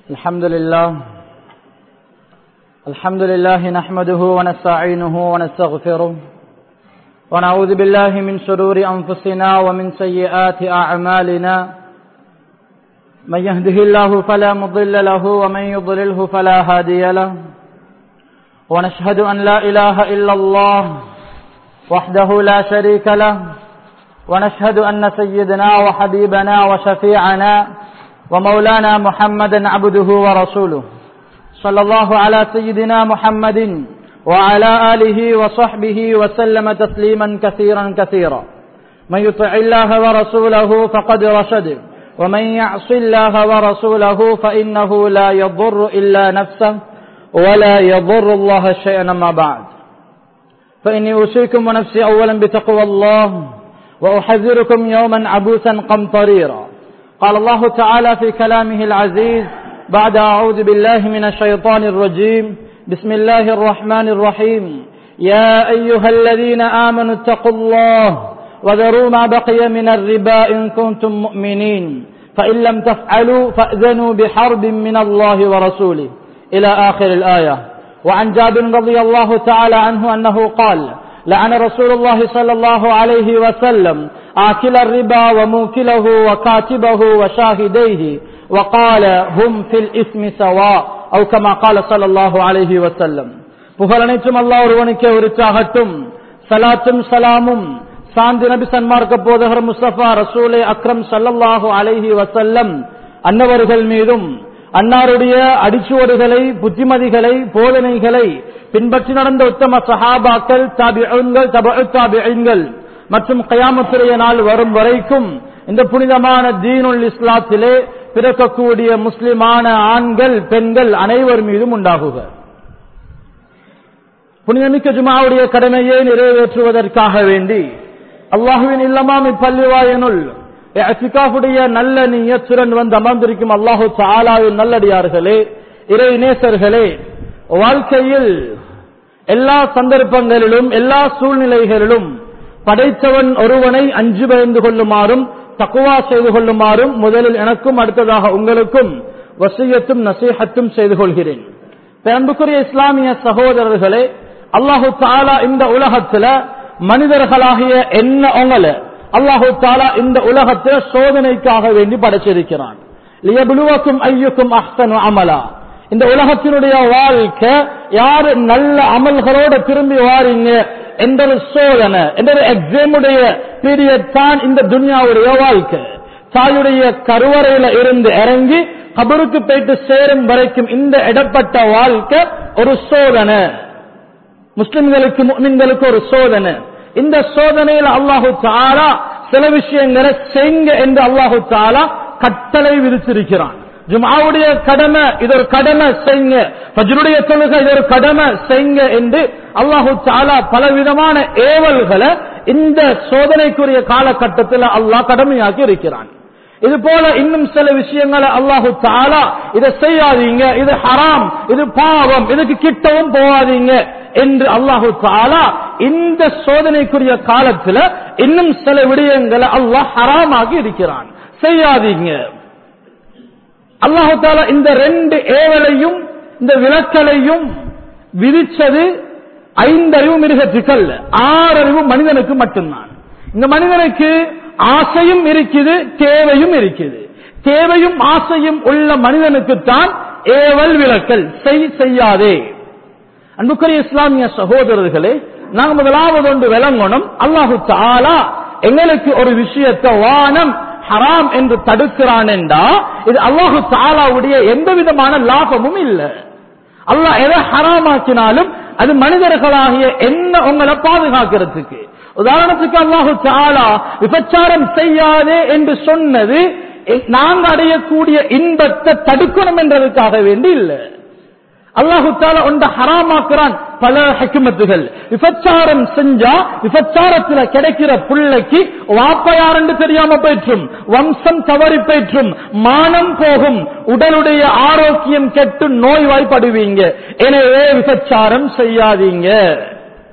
الحمد لله نحمده ونستعينه ونستغفره ونعوذ بالله من شرور أنفسنا ومن سيئات أعمالنا من يهده الله فلا مضل له ومن يضلله فلا هادي له ونشهد أن لا إله إلا الله وحده لا شريك له ونشهد أن سيدنا وحبيبنا وشفيعنا ومولانا محمدا عبده ورسوله صلى الله على سيدنا محمد وعلى آله وصحبه وسلم تسليما كثيرا كثيرا من يطع الله ورسوله فقد رشد ومن يعص الله ورسوله فإنه لا يضر إلا نفسه ولا يضر الله شيئا ما بعد فإني أوصيكم ونفسي أولا بتقوى الله وأحذركم يوما عبوسا قمطريرا قال الله تعالى في كلامه العزيز بعد أعوذ بالله من الشيطان الرجيم بسم الله الرحمن الرحيم يا أيها الذين آمنوا اتقوا الله وذروا ما بقي من الربا إن كنتم مؤمنين فإن لم تفعلوا فأذنوا بحرب من الله ورسوله إلى آخر الآية. وعن جابر رضي الله تعالى عنه أنه قال لعن رسول الله صلى الله عليه وسلم آكل الربا وموكله وكاتبه وشاهديه وقال هم في الإثم سواء أو كما قال صلى الله عليه وسلم. புகழனைத்தும் அல்லாஹ் ஒருவனுக்கே உரித்தாகட்டும். சலாத்தும் சலாமும் சாந்தி நபி சன்மார்க்க போதகர் முஸ்தபா ரசூலே அக்ரம் ஸல்லல்லாஹு அலைஹி வஸல்லம் அன்னவர்கள் மீதும் அன்னாருடைய அடிச்சுவடுகளை புத்திமதிகளை போதனைகளை பின்பற்றி நடந்த உத்தம சஹாபாக்கள் தாபிஊன்கள் தபஉ தாபிஈன்கள் மற்றும் கியாமத்துடைய நாள் வரும் வரைக்கும் இந்த புனிதமான தீனுல் இஸ்லாத்திலே பிறக்கக்கூடிய முஸ்லிமான ஆண்கள் பெண்கள் அனைவர் மீதும் உண்டாகுக. புனிதமிக்க ஜுமாவுடைய கடமையை நிறைவேற்றுவதற்காக வேண்டி அல்லாஹுவின் இல்லமாம் இப்பள்ளிவாயனுள் இஅ்திகாஃபுடைய நல்ல நியத்துடன் வந்து அமர்ந்திருக்கும் அல்லாஹு தஆலாவின் நல்லடியார்களே, இறை நேசர்களே, வாழ்க்கையில் எல்லா சந்தர்ப்பங்களிலும் எல்லா சூழ்நிலைகளிலும் படைத்தவன் ஒருவனை அஞ்சு பயந்து கொள்ளுமாறும் தக்வா செய்து கொள்ளுமாறும் முதலில் எனக்கும் அடுத்ததாக உங்களுக்கும் வசியத்தும் நசீஹத்தும் செய்து கொள்கிறேன். அன்புக்குரிய இஸ்லாமிய சகோதரர்களே, அல்லாஹு தஆலா இந்த உலகத்துல மனிதர்களாகிய என்ன உங்களை அல்லாஹு தஆலா இந்த உலகத்துல சோதனைக்காக வேண்டி படைச்சிருக்கிறான். லியப்லுவக்கும் அய்யுக்கும் அஹ்ஸனு அமலா. இந்த உலகத்தினுடைய வாழ்க்கை யாரு நல்ல அமல்களோட திரும்பி வாரீங்க என்ற சோதனை என்ற எக்ஸாமுடைய பீரியட் தான் இந்த துன்யாவுடைய வாழ்க்கை. தாயுடைய கருவறையில இருந்து இறங்கி கபருக்கு போயிட்டு சேரும் வரைக்கும் இந்த இடப்பட்ட வாழ்க்கை ஒரு சோதனை. முஸ்லிம்களுக்கு முஃமின்களுக்கு ஒரு சோதனை. இந்த சோதனையில் அல்லாஹு தஆலா சில விஷயங்களை செய்யுங்க என்று அல்லாஹு தஆலா கட்டளை விதித்திருக்கிறான். ஜும்ஆவுடைய கடமை இது ஒரு கடமை செய்யுங்க, ஃபஜ்ருடைய தொழுகை இது ஒரு கடமை செய்யுங்க என்று அல்லாஹு தஆலா பலவிதமான ஏவல்களை இந்த சோதனைக்குரிய காலகட்டத்தில் அல்லாஹ் கடமையாக்கி இருக்கிறான். இது போல இன்னும் சில விஷயங்களை அல்லாஹு தஆலா இதை செய்யாதீங்க, இது ஹராம், இது பாவம், இதுக்கு கிட்டவும் போகாதீங்க என்று அல்லாஹு தஆலா இந்த சோதனைக்குரிய காலத்தில் இன்னும் சில விடயங்களை அல்லாஹ் ஹராமாகி இருக்கிறான், செய்யாதீங்க. அல்லாஹு தஆலா இந்த ரெண்டு ஏவலையும் இந்த விலக்கலையும் விதிச்சது 5 அறிவு மிருகத்துக்கு அல்ல, 6 அறிவு மனிதனுக்கு மட்டும்தான். இந்த மனிதனுக்கு ஆசையும் இருக்குது, தேவையும் இருக்குது. தேவையும் ஆசையும் உள்ள மனிதனுக்குத்தான் ஏவல் விலக்கல், செய்யாதே. அன்புக்குரிய இஸ்லாமிய சகோதரர்களே, நாங்க முதலாவது ஒன்று விளங்கணும், அல்லாஹு தஆலா எங்களுக்கு ஒரு விஷயத்தை வானம் ஹராம் என்று தடுக்கிறான் என்றா இது அல்லாஹு தஆலாவுடைய எந்த விதமான லாபமும் இல்லை. அல்லாஹ் எதை ஹராமாக்கினாலும் அது மனிதர்களாகிய என்ன உங்களை பாதுகாக்கிறதுக்கு. உதாரணத்துக்கு அல்லாஹு தஆலா விபச்சாரம் செய்யாதே என்று சொன்னது நாங்கள் அடையக்கூடிய இன்பத்தை தடுக்கணும் என்றதுக்காக வேண்டி இல்லை. அல்லாஹு தஆலா ஒன்றை ஹராமாக்குறான், பல ஹிக்மத்துகள். விபச்சாரம் செஞ்சா விபச்சாரத்துல கிடைக்கிற பிள்ளைக்கு வாப்பா யாருன்னு தெரியாம போயிற்றும், வம்சம் தவறி போயிற்றும், மானம் போகும், உடலுடைய ஆரோக்கியம் கெட்டு நோய்வாய்ப்படுவீங்க. எனவே விபச்சாரம் செய்யாதீங்க.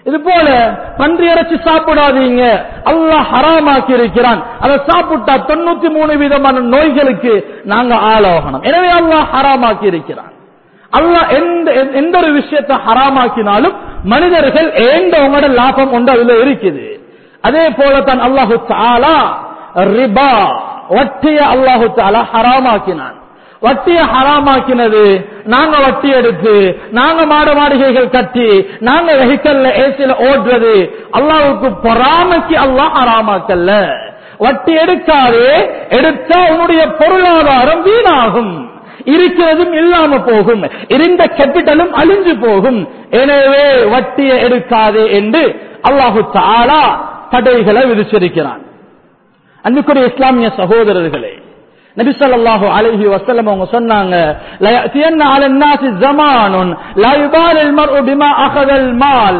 இது போல பன்றி இறைச்சி சாப்பிடாதீங்க, அல்லாஹ் ஹராமாக்கி இருக்கிறான். அதை சாப்பிட்டா 93 விதமான நோய்களுக்கு நாங்க ஆளாகணும். எனவே அல்லாஹ் ஹராமாக்கி இருக்கிறான். அல்லாஹ் எந்த ஒரு விஷயத்தை ஹராமாக்கினாலும் மனிதர்கள் ஏண்டவங்களோட லாபம் உண்டு அதுல இருக்குது. அதே போலதான் அல்லாஹு தஆலா ரிபா வட்டிய அல்லாஹு தஆலா ஹராமாக்கினான். வட்டிய ஹராமாக்கினது நாங்க வட்டி எடுத்து நாங்க மாளிகைகள் கட்டி நாங்க வெஹிக்கல்ல ஏசில ஓடுறது அல்லாஹ்வுக்கு பொறாமைக்கு அல்லாஹ் ஹராமாக்கல்ல. வட்டி எடுக்காதே, எடுத்தா உன்னுடைய பொருளாதாரம் வீணாகும், இருக்கிறதும் இல்லாம போகும், இருந்த கேபிட்டலும் அழிஞ்சு போகும். எனவே வட்டியை எடுக்காதே என்று அல்லாஹு தஆலா தடைகளை விதிச்சிருக்கிறான். அன்புக்குரிய இஸ்லாமிய சகோதரர்களே, நபி ஸல்லல்லாஹு அலைஹி வஸல்லம் அவங்க சொன்னாங்க, லா யஅதியன்ன அலன் நாஸி ஸமானுன் லா யுபாலில் மர்உ பிமா அகதல் மால்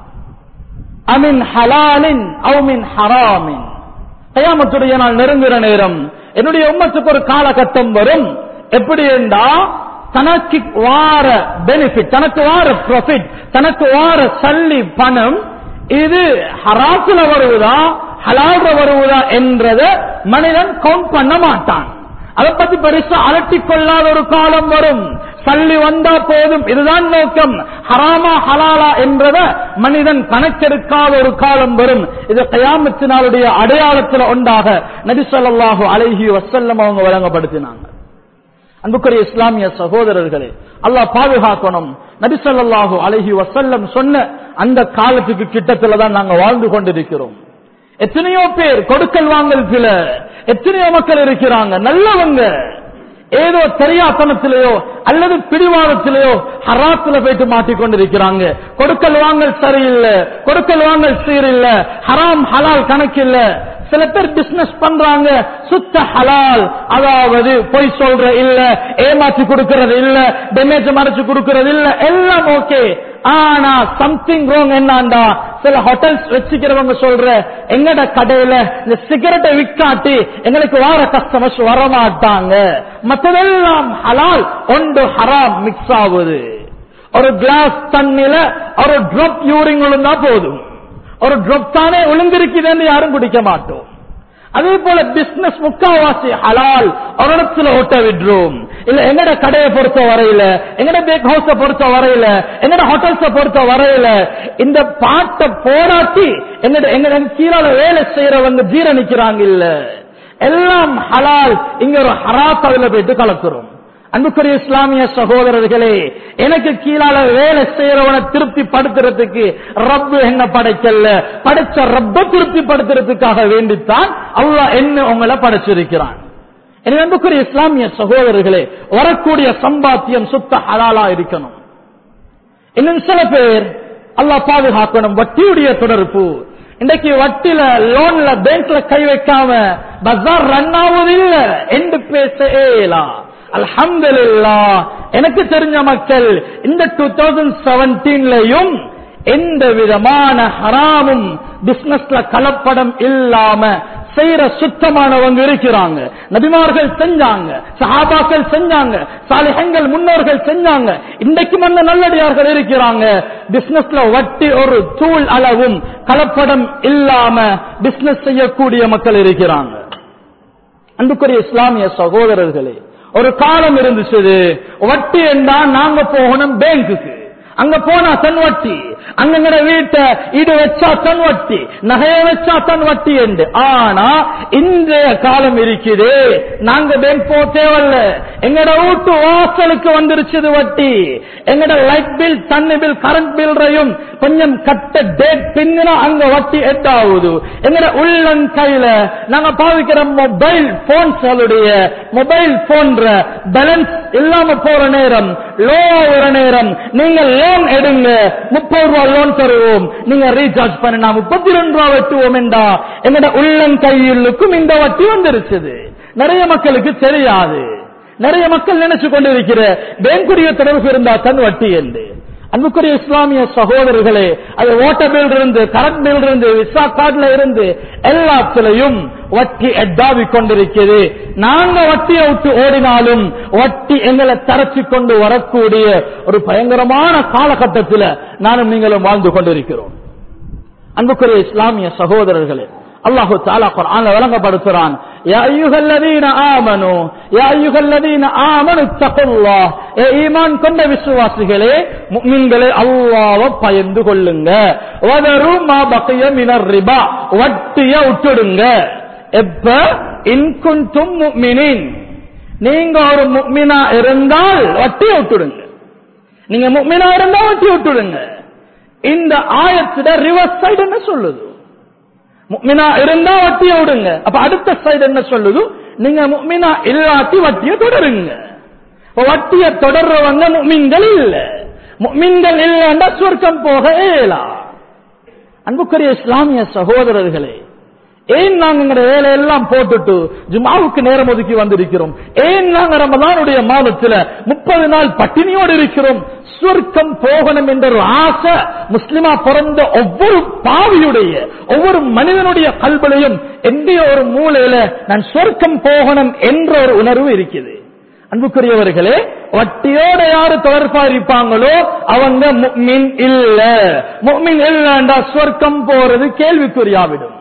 அமின் ஹலாலின் அவ் மின் ஹராமின். கியாமத்துடைய நாள் நெருங்குற நேரம் என்னுடைய உம்மத்துக்கு ஒரு காலகட்டம் வரும். எப்படி என்றா, தனக்கு வார பெனிஃபிட், தனக்கு வார ப்ராஃபிட், தனக்கு வார சல்லி பணம் இது ஹராத்துல வருவதா ஹலால்ல வருவதா என்றத மனிதன் கவுண்ட் பண்ண மாட்டான். அதை பத்தி பெருசா அலட்டிக் கொள்ளாத ஒரு காலம் வரும். சல்லி வந்தா போதும், இதுதான் நோக்கம், ஹராமா ஹலாலா என்றத மனிதன் கணக்கெடுக்காத ஒரு காலம் வரும். இது கியாமத்தினாலுடைய அடையாளத்தில் ஒன்றாக நபி ஸல்லல்லாஹு அலைஹி வஸல்லம் அவங்க வழங்கப்படுத்தினாங்க. அன்புக்குரிய இஸ்லாமிய சகோதரர்களே, அல்லாஹ் பாதுகாக்கணும். நபி ஸல்லல்லாஹு அலைஹி வஸல்லம் சொன்ன அந்த காலத்துக்கு கிட்டத்துல தான் நாங்க வாழ்ந்து கொண்டிருக்கிறோம். எத்தனையோ பேர் கொடுக்கல் வாங்கல்ல, எத்தனையோ மக்கள் இருக்கிறாங்க நல்லவங்க, ஏதோ தெரியாத்தனத்திலேயோ அல்லது பிடிவாதத்திலேயோ ஹராத்துல போயிட்டு மாட்டிக்கொண்டிருக்கிறாங்க. கொடுக்கல் வாங்கல் சரியில்லை, கொடுக்கல் வாங்கல் சீரில்லை, ஹராம் ஹலால் கணக்கில்ல. சில பேர் பிசினஸ் பண்றாங்க சுத்த ஹலால், அதாவது பொய் சொல்ற இல்ல, ஏமாற்றி கொடுக்கிறது இல்ல, டேமேஜ் மறைச்சு கொடுக்கிறது இல்ல, எல்லாம் ஓகே. ஆனா சம்திங் ராங் என்னண்டா, சில ஹோட்டல்ஸ் வச்சுக்கிறவங்க சொல்ற, எங்கட கடையில இந்த சிகரெட்டை விற்காட்டி எங்களுக்கு வார கஸ்டமர்ஸ் வரமாட்டாங்க, மற்றதெல்லாம் ஹலால் ஒன்று ஹராம் மிக்ஸ் ஆகுது. ஒரு கிளாஸ் தண்ணில ஒரு டிராப் யூரின் விழுந்தா போதும், ஒரு டிராப் தானே விழுந்திருக்குதுன்னு யாரும் குடிக்க மாட்டோம். அதே போல பிசினஸ் முக்காவாசி ஹலால் ஒரு இடத்துல ஓட்ட விடுறோம். இல்ல எங்கட கடையை பொறுத்த வரையில, எங்கட பேக் ஹவுஸ பொறுத்த வரையில, எங்கட ஹோட்டல்ஸ பொறுத்த வரையில இந்த பாட்டை போராட்டி எங்கட கீழால வேலை செய்யறவங்க ஜீரணிக்கிறாங்க இல்ல, எல்லாம் ஹலால். இங்க ஒரு ஹராத் அதுல போயிட்டு கலக்குறோம். அன்புக்குரிய இஸ்லாமிய சகோதரர்களே, எனக்கு கீழால வேலை செய்யறவனை திருப்தி படுத்துறதுக்கு ரப்பு என்ன படைக்கல, படைச்ச ரப்ப திருப்தி படுத்துறதுக்காக வேண்டித்தான் அல்லாஹ் என்ன உங்களை படைச்சிருக்கிறான். எனவே அன்புக்குரிய இஸ்லாமிய சகோதரர்களே, வரக்கூடிய சம்பாத்தியம் சுத்த ஹலாலா இருக்கணும். இன்னும் சில பேர் அல்லாஹ் பாதுகாக்கணும், வட்டியுடைய தொடர்பு. இன்றைக்கு வட்டில லோன்ல பேங்க்ல கை வைக்காம பஜார் ரன் ஆவதில்ல என்று பேச ஏலாம். அல்ஹம்துலில்லாஹ், எனக்கு தெரிஞ்ச மக்கள் இந்த 2017லயும் எந்த விதமான ஹராமும் பிசினஸ்ல கலப்படம் இல்லாம செய்யற சுத்தமானவங்க இருக்கிறாங்க. நபிமார்கள் செஞ்சாங்க, சஹாபாக்கள் செஞ்சாங்க, சாலிஹங்கள் முன்னோர்கள் செஞ்சாங்க, இன்றைக்கும் அந்த நல்லடியார்கள் இருக்கிறாங்க. பிசினஸ்ல வட்டி ஒரு தூள் அளவும் கலப்படம் இல்லாம பிசினஸ் செய்யக்கூடிய மக்கள் இருக்கிறாங்க. அன்புக்குரிய இஸ்லாமிய சகோதரர்களே, ஒரு காலம் இருந்துச்சு, வட்டி என்றா நாங்க போகணும் பேங்குக்கு, அங்க போனா தன் வட்டி, அங்க வீட்டை ஈடு வச்சா தன் வட்டி, நகைய வச்சா தன் வட்டி என்று. ஆனா இன்றைய காலம் இருக்குது, நாங்க பேங்க் போக தேவையில்ல, எங்கட வீட்டு வாசலுக்கு வந்துருச்சு வட்டி. எங்கட லைட் பில், தண்ணி பில், கரண்ட் பில்றையும் கொஞ்சம் கட்ட டேட் பின்னா அங்க வட்டி எட்டாவது. எங்கட உள்ளன் கையில நாங்க பாவிக்கிற மொபைல் போன்ஸுடைய மொபைல் போன்ற பேலன்ஸ் இல்லாம போற நேரம், லோ ஆகிற நேரம், நீங்க லோன் எடுங்க, 30 ரூபாய் லோன் தருவோம், நீங்க ரீசார்ஜ் பண்ணா 32 ரூபாய் வெட்டுவோம் என்றா எங்கட உள்ளன் கையிலுக்கும் இந்த வட்டி வந்துருச்சு. நிறைய மக்களுக்கு தெரியாது, நிறைய மக்கள் நினைச்சு கொண்டிருக்கிற பேங்குடைய தொடர்பு இருந்தா தன் வட்டி என்று. அன்புக்குரிய இஸ்லாமிய சகோதரர்களே, அது வாட்டர் பில் இருந்து, கரண்ட் பில் இருந்து, விசா கார்டுல இருந்து எல்லாத்திலையும் வட்டி எட்டாவி கொண்டிருக்கிறது. நாங்க வட்டியை விட்டு ஓடினாலும் வட்டி எங்களை தரச்சி கொண்டு வரக்கூடிய ஒரு பயங்கரமான காலகட்டத்தில் நானும் நீங்களும் வாழ்ந்து கொண்டிருக்கிறோம். அன்புக்குரிய இஸ்லாமிய சகோதரர்களே, அல்லாஹு தஆலா குர்ஆன்ல வழங்கப்படுத்துறான், யா அய்யுஹல்லதீன ஆமனூ யா அய்யுஹல்லதீன ஆமனு தக்குல்லாஹ், ஏ ஈமான் கொண்ட விசுவாசிகளே, முஃமின்களே, அல்லாஹ்வை பயந்து கொள்ளுங்க. வதரு மா பக்கிய மினர் ரிபா, வட்டிய விட்டுடுங்க. எப்ப இன் குன்தும் முஃமினீன், நீங்க ஒரு முஃமினா இருந்தால் வட்டிய விட்டுடுங்க. நீங்க முஃமினா இருந்தா வட்டிய விட்டுடுங்க. இந்த ஆயத்துல ரிவர்ஸ் சைடு என்ன சொல்லுது? முஃமினா இருந்தா வட்டியை விடுங்க. அப்ப அடுத்த சைடு என்ன சொல்லுது? நீங்க முஃமினா இல்லாட்டி வட்டியை தொடருங்க. வட்டியை தொடர்றவங்க முஃமின்கள் இல்ல. முஃமின்கள் இல்லன்னா சொர்க்கம் போக இயலா. அன்புக்குரிய இஸ்லாமிய சகோதரர்களே, ஏன் நாங்க எங்க வேலையெல்லாம் போட்டுட்டு ஜும்ஆவுக்கு நேரம் ஒதுக்கி வந்திருக்கிறோம்? ஏன் நாங்க ரமலானுடைய மாதத்துல 30 நாள் பட்டினியோடு இருக்கிறோம்? சொர்க்கம் போகணும் என்ற ஒரு ஆசை முஸ்லிமா பிறந்த ஒவ்வொரு பாவியுடைய, ஒவ்வொரு மனிதனுடைய கல்விலையும் எந்த ஒரு மூலையில நான் சொர்க்கம் போகணும் என்ற ஒரு உணர்வு இருக்குது. அன்புக்குரியவர்களே, வட்டியோட யாரு தொடர்பா இருப்பாங்களோ அவங்க முஃமின் இல்ல. முஃமின் இல்லைண்டா சொர்க்கம் போறது கேள்விக்குறியாவிடும்.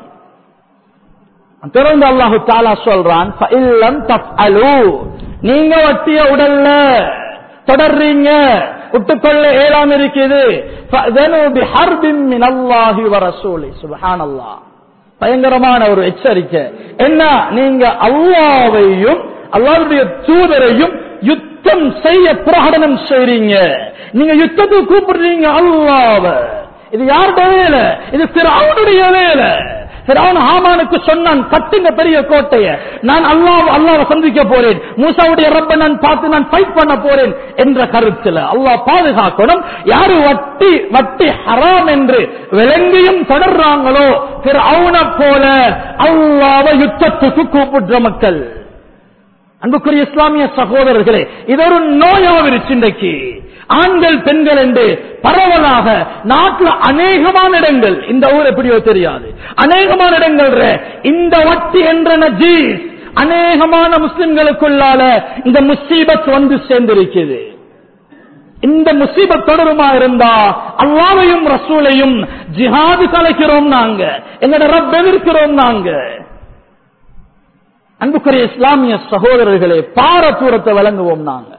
தொடர்ந்து அல்லாஹு தஆலா சொல்றான், ஃபஇல்லம் தஃஅலு, நீங்க வட்டிய உடல்ல தொடர்றீங்க, விட்டுக்கொள்ள ஏலாம் இருக்குது. ஃபஅதனு பிஹர்பின் மினல்லாஹி வ ரசூலி. சுப்ஹானல்லாஹ், பயங்கரமான ஒரு எச்சரிக்கை. என்ன? நீங்க அல்லாஹ்வையும் அல்லாஹ்வுடைய தூதரையும் யுத்தம் செய்ய பிரகடனம் செய்றீங்க. நீங்க யுத்தத்துக்கு கூப்பிடுறீங்க அல்லாஹ்வை. இது யாருடைய வேலை? இது ஃபிரௌனுடைய வேலை. ஃபிரௌன் ஹாமானுக்கு சொன்னான், கட்டுங்க பெரிய கோட்டைய, நான் அல்லாஹ்வை சந்திக்க போறேன், மூசாவுடைய ரப்ப நான் பார்த்து நான் ஃபைட் பண்ண போறேன் என்ற கருத்துல அல்லாஹ் பாதுகாக்கணும். யாரு வட்டி ஹராம் என்று விளங்கியும் தொடர்றாங்களோ ஃபிரௌனை போல அல்லாஹ்வை யுத்தத்துக்கு கூப்பிடுற மக்கள். அன்புக்குரிய இஸ்லாமிய சகோதரர்களே, இது ஒரு நோயாவிருச்சு. இன்றைக்கு ஆண்கள் பெண்கள் என்று பரவலாக நாட்டில் அநேகமான இடங்கள், இந்த ஊர் எப்படியோ தெரியாது, அநேகமான இடங்கள் இந்த வட்டி என்ற நஜீஸ் அநேகமான முஸ்லிம்களுக்குள்ளால இந்த முசீபத் வந்து சேர்ந்திருக்கிறது. இந்த முசீபத் தொடருமா இருந்தா அல்லாஹ்வையும் ரசூலையும் ஜிஹாது கலைக்கிறோம் நாங்க, எங்கட ரப் எதிர்க்கிறோம் நாங்க. அன்புக்குரிய இஸ்லாமிய சகோதரர்களே, பாரதூரத்தை வழங்குவோம். நாங்க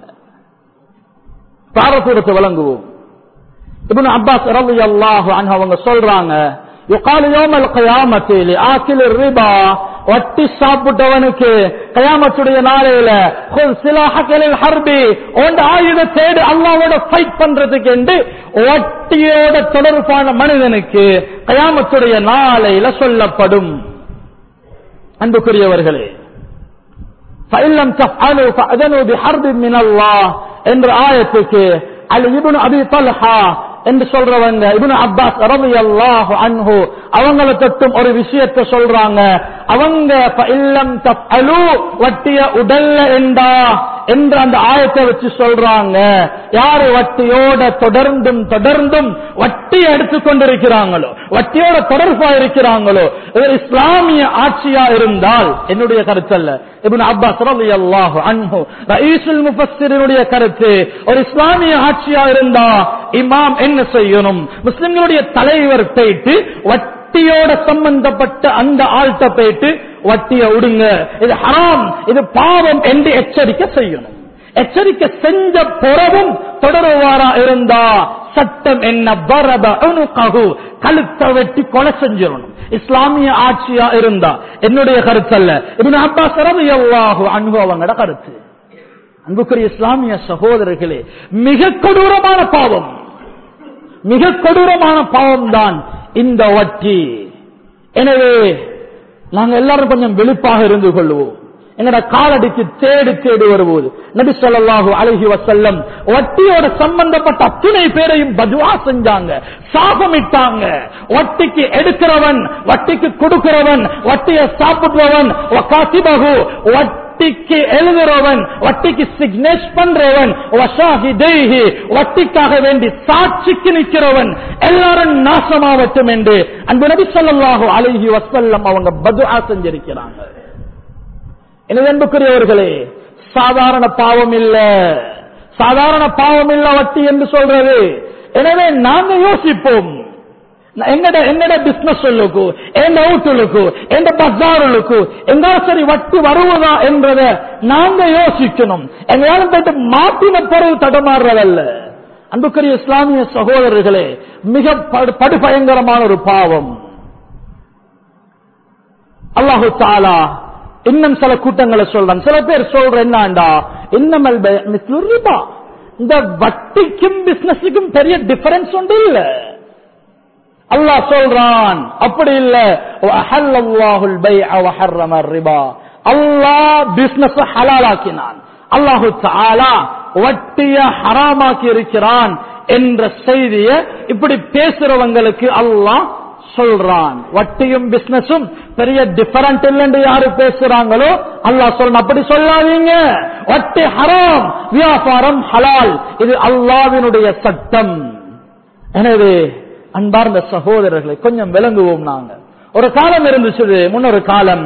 பாரதூரத்தை வழங்குவோம். இப்னு அப்பாஸ் ரலியல்லாஹு அன்ஹு அவங்க சொல்றாங்க, யுகாலு யௌமல் கியாமத்தி லிஆகில் ரிபா, வட்டி சாப்பிட்டவனுக்கு கயாமத்துடைய நாளையில குல் சிலாஹக லில் ஹர்பி, ஓண்ட ஆயுதத்தோடு அல்லாஹ்வோட ஃபைட் பண்றதுக்கு என்று வட்டியோட தொடர்பான மனிதனுக்கு கயாமத்துடைய நாளையில சொல்லப்படும். அன்புக்குரியவர்களே, ஃபஇல்லம் தஃஅலு ஃபஅதனு பிஹர்பின் மினல்லாஹ் என்ற ஆயத்துக்கு அலி இப்னு அபி தல்ஹா என்று சொல்றவங்க இப்னு அப்பாஸ் ரலியல்லாஹு அன்ஹு அவங்கள தொட்டும் ஒரு விஷயத்தை சொல்றாங்க. அவங்க ஃபஇல்லம் தஃஅலு, வட்டிய உடல்ல என்ற அந்த ஆயத்தை வச்சு சொல்றாங்க, யாரு வட்டியோட தொடர்ந்தும் வட்டியை எடுத்துக்கொண்டிருக்கிறாங்களோ, வட்டியோட தொடர்பா இருக்கிறாங்களோ, இஸ்லாமிய ஆட்சியா இருந்தால், என்னுடைய கருத்து அல்ல, இப்னு அப்பாஸ் ரலியல்லாஹு அன்ஹு ரயீசுல் முஃபஸ்ஸிரினுடைய கருத்து, ஒரு இஸ்லாமிய ஆட்சியா இருந்தா இமாம் என்ன செய்யணும்? முஸ்லிம்களுடைய தலைவர் போயிட்டு வட்டியோட சம்பந்தப்பட்ட அந்த ஆள்கிட்ட போயிட்டு வட்டியை விடுங்க, இது ஹராம், இது பாவம் என்று எச்சரிக்கை செய்யணும். எச்சரிக்கை செஞ்ச பிறகும் தொடருவாரா இருந்தா சட்டம் என்ன? பரப உனுகஹு, கழுத்தை வெட்டி கொலை செஞ்சிடணும். இஸ்லாமிய ஆட்சியா இருந்தா, என்னுடைய கருத்து அல்ல, இப்னு அப்பாஸ் ரலியல்லாஹு அன்ஹு அவங்களோட கருத்து. அன்புக்குரிய இஸ்லாமிய சகோதரர்களே, மிக கொடூரமான பாவம், மிக கொடூரமான பாவம் தான் இந்த வட்டி. எனவே நாங்க எல்லாரும் கொஞ்சம் விழிப்பாக இருந்து கொள்வோம். எங்கட காலடிக்கு தேடி வருவது நபி ஸல்லல்லாஹு அலைஹி வஸல்லம் வட்டியோட சம்பந்தப்பட்ட அத்தனை பேரையும் பதுவா செஞ்சாங்க, சாபமிட்டாங்க. வட்டிக்கு எடுக்கிறவன், வட்டிக்கு கொடுக்கிறவன், வட்டியை சாப்பிடுறவன், வகாதிபஹு, வட்டிக்கு எழுதுறவன், வட்டிக்கு சிக்னேஸ் பண்றவன், வஷாஹிதைஹி, வட்டிக்காக வேண்டி சாட்சிக்கு நிற்கிறவன், எல்லாரும் நாசமாவட்டும் என்று அன்பு நபி ஸல்லல்லாஹு அலைஹி வஸல்லம் அவங்க பதுஆ செஞ்சிருக்கிறாங்க. எனவே அன்புக்குரியவர்களே, சாதாரண பாவம் இல்ல, சாதாரண பாவம் இல்ல வட்டி என்று சொல்றது. எனவே நாங்க யோசிப்போம், எங்கட பிசினஸ் சொல்லுக்கு எந்த அவுட்டுக்கு எந்த பஜாருக்கு எங்க சரி வட்டி வருவதா என்றத நாங்க யோசிக்கணும். எங்களாலும் போயிட்டு மாட்டின பொருள் தடமாறுறதல்ல. அன்புக்குரிய இஸ்லாமிய சகோதரர்களே, மிக படுபயங்கரமான ஒரு பாவம். அல்லாஹு தஆலா இன்னும் சில கூட்டங்களை சொல்றான். சில பேர் சொல்ற என்னண்டா, இன்னமல் மிஸ்லு ரிபா, இந்த வட்டிக்கும் பிசினஸுக்கும் பெரிய டிஃபரன்ஸ் ஒன்று இல்ல. அல்லாஹ் சொல்றான் அப்படி இல்ல. வஹல்லல்லாஹுல் பைஅ வஹர்ரம ரிபா, அல்லாஹ் பிசினஸ் ஹலாலாக்கினான், அல்லாஹு தஆலா வட்டிய ஹராமாக்கி இருக்கிறான் என்ற செய்தியை இப்படி பேசுறவங்களுக்கு அல்லாஹ் சொல்றான். வட்டியும் பிசினஸும் பெரிய டிஃபரண்ட் இல்லைன்னு யாரு பேசுறாங்களோ அல்லாஹ் சொல்றான் அப்படி சொல்லாதீங்க. வட்டி ஹராம், வியாபாரம் ஹலால், இது அல்லாஹ்வினுடைய சட்டம். எனவே அன்பார்ந்த சகோதரர்களை கொஞ்சம் விளங்குவோம். நாங்க ஒரு காலம் இருந்துச்சு, முன்னொரு காலம்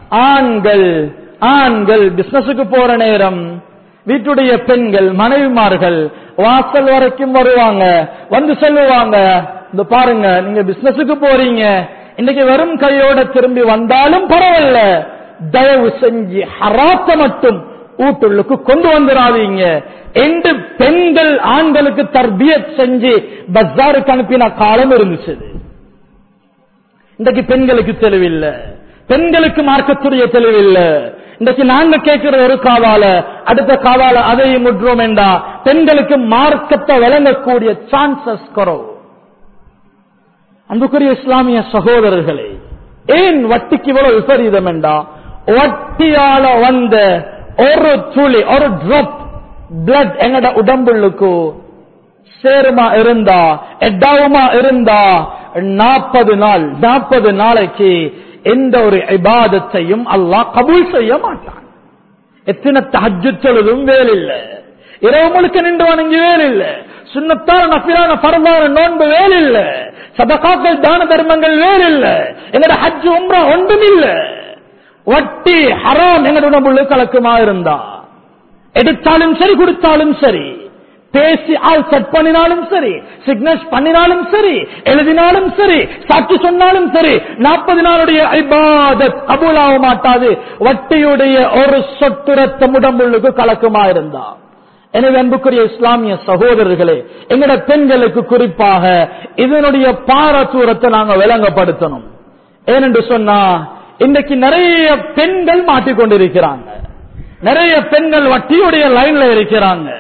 ஆண்கள் பிசினஸுக்கு போற நேரம் வீட்டுடைய பெண்கள் மனைவிமார்கள் வாசல் வரைக்கும் வருவாங்க, வந்து சொல்லுவாங்க, இந்த பாருங்க நீங்க பிசினஸுக்கு போறீங்க, இன்னைக்கு வெறும் கையோட திரும்பி வந்தாலும் பரவாயில்ல, தயவு செஞ்சு ஹராத்த மட்டும் வீட்டுள்ளுக்கு கொண்டு வந்துடாதீங்க என்று பெண்கள் ஆண்களுக்கு தர்பியத் செஞ்சு பஜாருக்கு அனுப்பின காலம் இருந்துச்சு. இன்றைக்கு பெண்களுக்கு தெளிவில்லை, பெண்களுக்கு மார்க்கத்துடைய தெளிவில்லை. இன்றைக்கு நாங்க கேட்கிற ஒரு காவால அடுத்த காவால அதையும் முற்றோம் என்றா பெண்களுக்கு மார்க்கத்தை விளங்கக்கூடிய சான்சஸ் குறவு. அன்புக்குரிய இஸ்லாமிய சகோதரர்களே, ஏன் வட்டிக்கு இவ்வளவு விபரீதம் என்றா, வட்டியால வந்த ஒரு துளி, ஒரு டிராப் பிளட் எங்கட உடம்புக்கு சேருமா இருந்தா, எட்டாவுமா இருந்தா 40 நாளைக்கு எந்த ஒரு இபாதத்தையும் அல்லாஹ் கபூல் செய்ய மாட்டான். எத்தனை தஹஜ்ஜுத் தொழுதும் வேலில்ல, இரவு முழுக்க நின்று வணங்கி வேலில்ல, சுன்னத்தான நஃபிலான ஃபர்தான நோன்பு வேலில்ல, சதகாக்கள் தான தர்மங்கள் வேலில்ல, எங்கட ஹஜ் உம்ரா ஒன்றும் இல்ல. வட்டி ஹராம் எங்கட உடம்புள்ள கலக்குமா இருந்தா, எடுத்தாலும் சரி கொடுத்தாலும் சரி, பேசி ஆள் செட் பண்ணினாலும் சரி, சிக்னஸ் பண்ணினாலும் சரி, எழுதினாலும் சரி, சாட்சி சொன்னாலும் சரி, 40 நாளுடைய இபாதத் கபூலாக மாட்டாது. வட்டியுடைய ஒரு சொட்டு ரத்தம் உடம்புள்ளுக்கு கலக்குமா இருந்தா. எனவே அன்புக்குரிய இஸ்லாமிய சகோதரர்களே, எங்கட பெண்களுக்கு குறிப்பாக இதனுடைய பாரதூரத்தை நாங்க விளங்கப்படுத்தணும். ஏனென்று சொன்னா இன்றைக்கு நிறைய பெண்கள் மாட்டிக்கொண்டிருக்கிறாங்க, நிறைய பெண்கள் வட்டியுடைய லைன்ல இருக்கிறாங்க.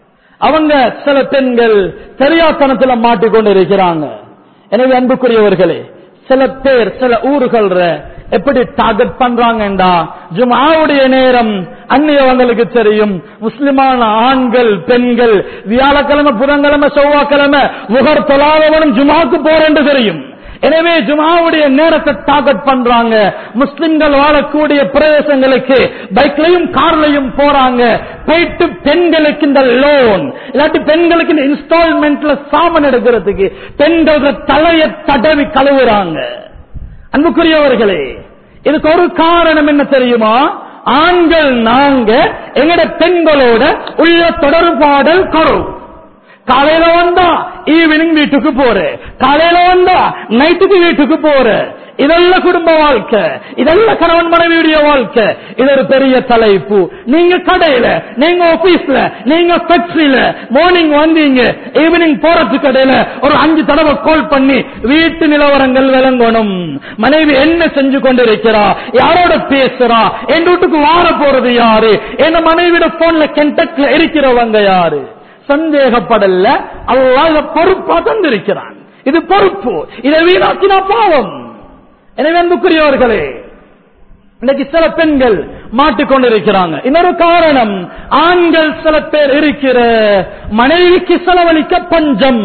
அவங்க சில பெண்கள் தெரியாத்தனத்துல மாட்டிக்கொண்டு இருக்கிறாங்க. எனவே அன்புக்குரியவர்களே, சில பேர் சில ஊர்கள் எப்படி டார்கெட் பண்றாங்கடா, ஜும்ஆவுடைய நேரம் அந்நியவங்களுக்கு தெரியும், முஸ்லிமான ஆண்கள் பெண்கள் வியாழக்கிழமை புதன்கிழமை செவ்வாய்க்கிழமை முகர் தொழாதவனும் ஜும்ஆவுக்கு போறேன்னு தெரியும். எனவே ஜும்ஆவுடைய நேரத்தை டார்கெட் பண்றாங்க. முஸ்லிம்கள் வாழக்கூடிய பிரதேசங்களுக்கு பைக்லையும் கார்லையும் போறாங்க. போயிட்டு பெண்களுக்கு இந்த லோன் இல்லாட்டி பெண்களுக்கு இந்த இன்ஸ்டால்மெண்ட்ல சாமான் எடுக்கிறதுக்கு பெண்கள் தலையை தடவி கழுவுறாங்க. அன்புக்குரியவர்களே, இதுக்கு ஒரு காரணம் என்ன தெரியுமா? ஆண்கள் நாங்க எங்கட பெண்களோட உள்ள தொடர்பாடல் குறவு. காலையில வந்தா ஈவினிங் வீட்டுக்கு போற, காலையில வந்தா நைட்டுக்கு வீட்டுக்கு போற, இதெல்லாம் குடும்ப வாழ்க்கை, இதெல்லாம் கணவன் மனைவியுடைய வாழ்க்கை. இது ஒரு பெரிய தலைப்பு. நீங்க கடையில, நீங்க ஆபீஸ்ல, நீங்க ஃபேக்டரியில மார்னிங் வந்தீங்க, ஈவினிங் போறதுக்கு கடையில ஒரு 5 தடவை கால் பண்ணி வீட்டு நிலவரங்கள் விளங்கணும். மனைவி என்ன செஞ்சு கொண்டிருக்கிறா, யாரோட பேசுறா, என் வீட்டுக்கு வார போறது யாரு, என் மனைவியோட போன்ல கென்டக்ட்ல இருக்கிறவங்க யாரு, சந்தேகப்படல. அல்லாஹ் இத பொறுப்பா தந்திருக்கிறான். இது பொறுப்பு, இதை வீணாக்கினா பாவம். எனவே அன்புக்குரியவர்களே, இன்னைக்கு சில பெண்கள் மாட்டிக்கொண்டிருக்கிறாங்க. இன்னொரு காரணம், ஆண்கள் சில பேர் இருக்கிற மனைவிக்கு செலவழிக்க பஞ்சம்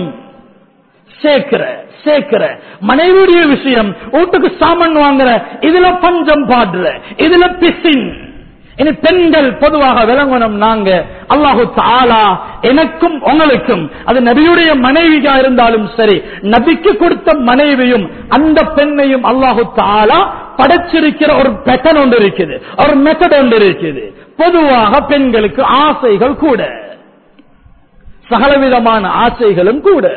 சேர்க்கிற மனைவியுடைய விஷயம், வீட்டுக்கு சாமான் வாங்குற, இதுல பஞ்சம் பாடுற, இதுல பிசின். இனி பெண்கள் பொதுவாக விளங்கணும். நாங்க அல்லாஹு தஆலா எனக்கும் உங்களுக்கும், அது நபியுடைய மனைவியா இருந்தாலும் சரி, நபிக்கு கொடுத்த மனைவியும் அந்த பெண்ணையும் அல்லாஹு தஆலா படைச்சிருக்கிற ஒரு பேட்டர்ன் ஒன்று இருக்குது, ஒரு மெத்தட் ஒன்று இருக்குது. பொதுவாக பெண்களுக்கு ஆசைகள் கூட, சகலவிதமான ஆசைகளும் கூட.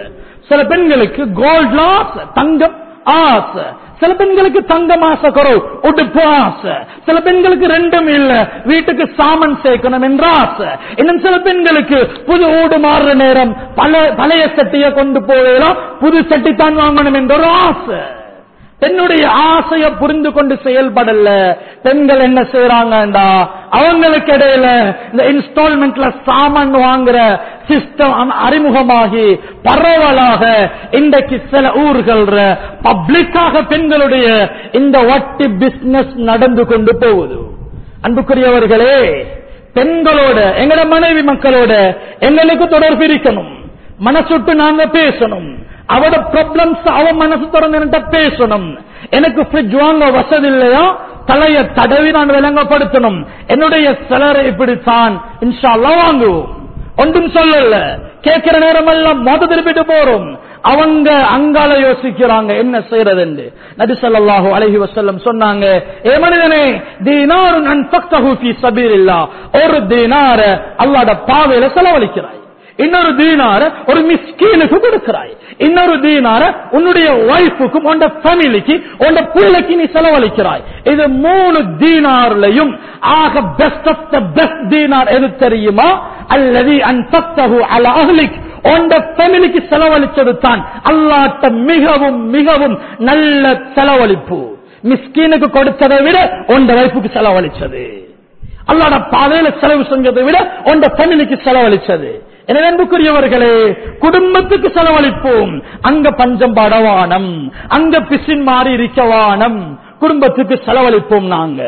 சில பெண்களுக்கு கோல்ட் ஆசை, தங்கம் ஆசை. சில பெண்களுக்கு தங்கம் ஆசை குறவு, உடுப்பு ஆசை. சில பெண்களுக்கு ரெண்டும் இல்ல, வீட்டுக்கு சாமன் சேர்க்கணும் என்ற ஆசை. இன்னும் சில பெண்களுக்கு புது ஊடு மாறுற நேரம் பழைய சட்டியை கொண்டு போகலாம், புது சட்டி தான் வாங்கணும் என்ற ஒரு ஆசை. பெண்ணுடைய ஆசையை புரிந்து கொண்டு செயல்படல. பெண்கள் என்ன செய்யறாங்கடா, அவங்களுக்கு இடையில இந்த இன்ஸ்டால்மெண்ட்ல சாமான் வாங்குற சிஸ்டம் அறிமுகமாகி பரவலாக இன்றைக்கு சில ஊர்கள் பப்ளிக்காக பெண்களுடைய இந்த வட்டி பிசினஸ் நடந்து கொண்டு போகுது. அன்புக்குரியவர்களே, பெண்களோட எங்கட மனைவி மக்களோட எங்களுக்கு தொடர்பு இருக்கணும். மனசுட்டு நாங்க பேசணும். அவட ப்ராப்ளம்ஸ் அவ மனசு திறந்து பேசணும். எனக்கு ஃப்ரிட்ஜ் வாங்க வசதி இல்லையா, தலைய தடவி நான் விளங்கப்படுத்தணும். என்னுடைய சிலரை இப்படித்தான் இன்ஷா அல்லாஹ் வாங்குவோம். ஒன்றும் சொல்லல, கேட்கிற நேரம் எல்லாம் மொத திருப்பிட்டு போறோம். அவங்க அங்கால யோசிக்கிறாங்க என்ன செய்யறது என்று. நபி ஸல்லல்லாஹு அலைஹி வஸல்லம் சொன்னாங்க, ஏ மனிதனே, தீனாருன் அன்ஃபக்தஹு ஃபீ ஸபீலில்லாஹ், ஒரு தீனார அல்லாஹ்வுடைய பாதையில செலவழிக்கிறாய், இன்னொரு தீனார ஒரு மிஸ்கீனுக்கு கொடுக்கிறாய், இன்னொரு தீனார உன்னுடைய வைஃபுக்கும் உன்னுடைய ஃபேமிலிக்கு உன்னுடைய பிள்ளைக்கு நீ செலவழிக்கிறாய். இது 3 தீனார்லயும் ஆக பெஸ்ட் ஆஃப் தி பெஸ்ட் தீனார் எது தெரியுமா? அல்லதி அன்ஃபக்தஹு அலா அஹ்லிக், உன்னுடைய ஃபேமிலிக்கு செலவழிச்சது தான் அல்லாஹ்ட்ட மிகவும் மிகவும் நல்ல செலவழிப்பு. மிஸ்கீனுக்கு கொடுத்ததை விட உன்னுடைய வைஃபுக்கு செலவழிச்சது, அல்லாஹ்வுடைய பாதையில செலவு செஞ்சதை விட உன்னுடைய ஃபேமிலிக்கு செலவழிச்சது. எனவே அன்புக்குரியவர்களே, குடும்பத்துக்கு செலவழிப்போம். அங்க பஞ்சம் படவானம், அங்க பிசின் மாறி இருக்கவானம், குடும்பத்துக்கு செலவழிப்போம். நாங்க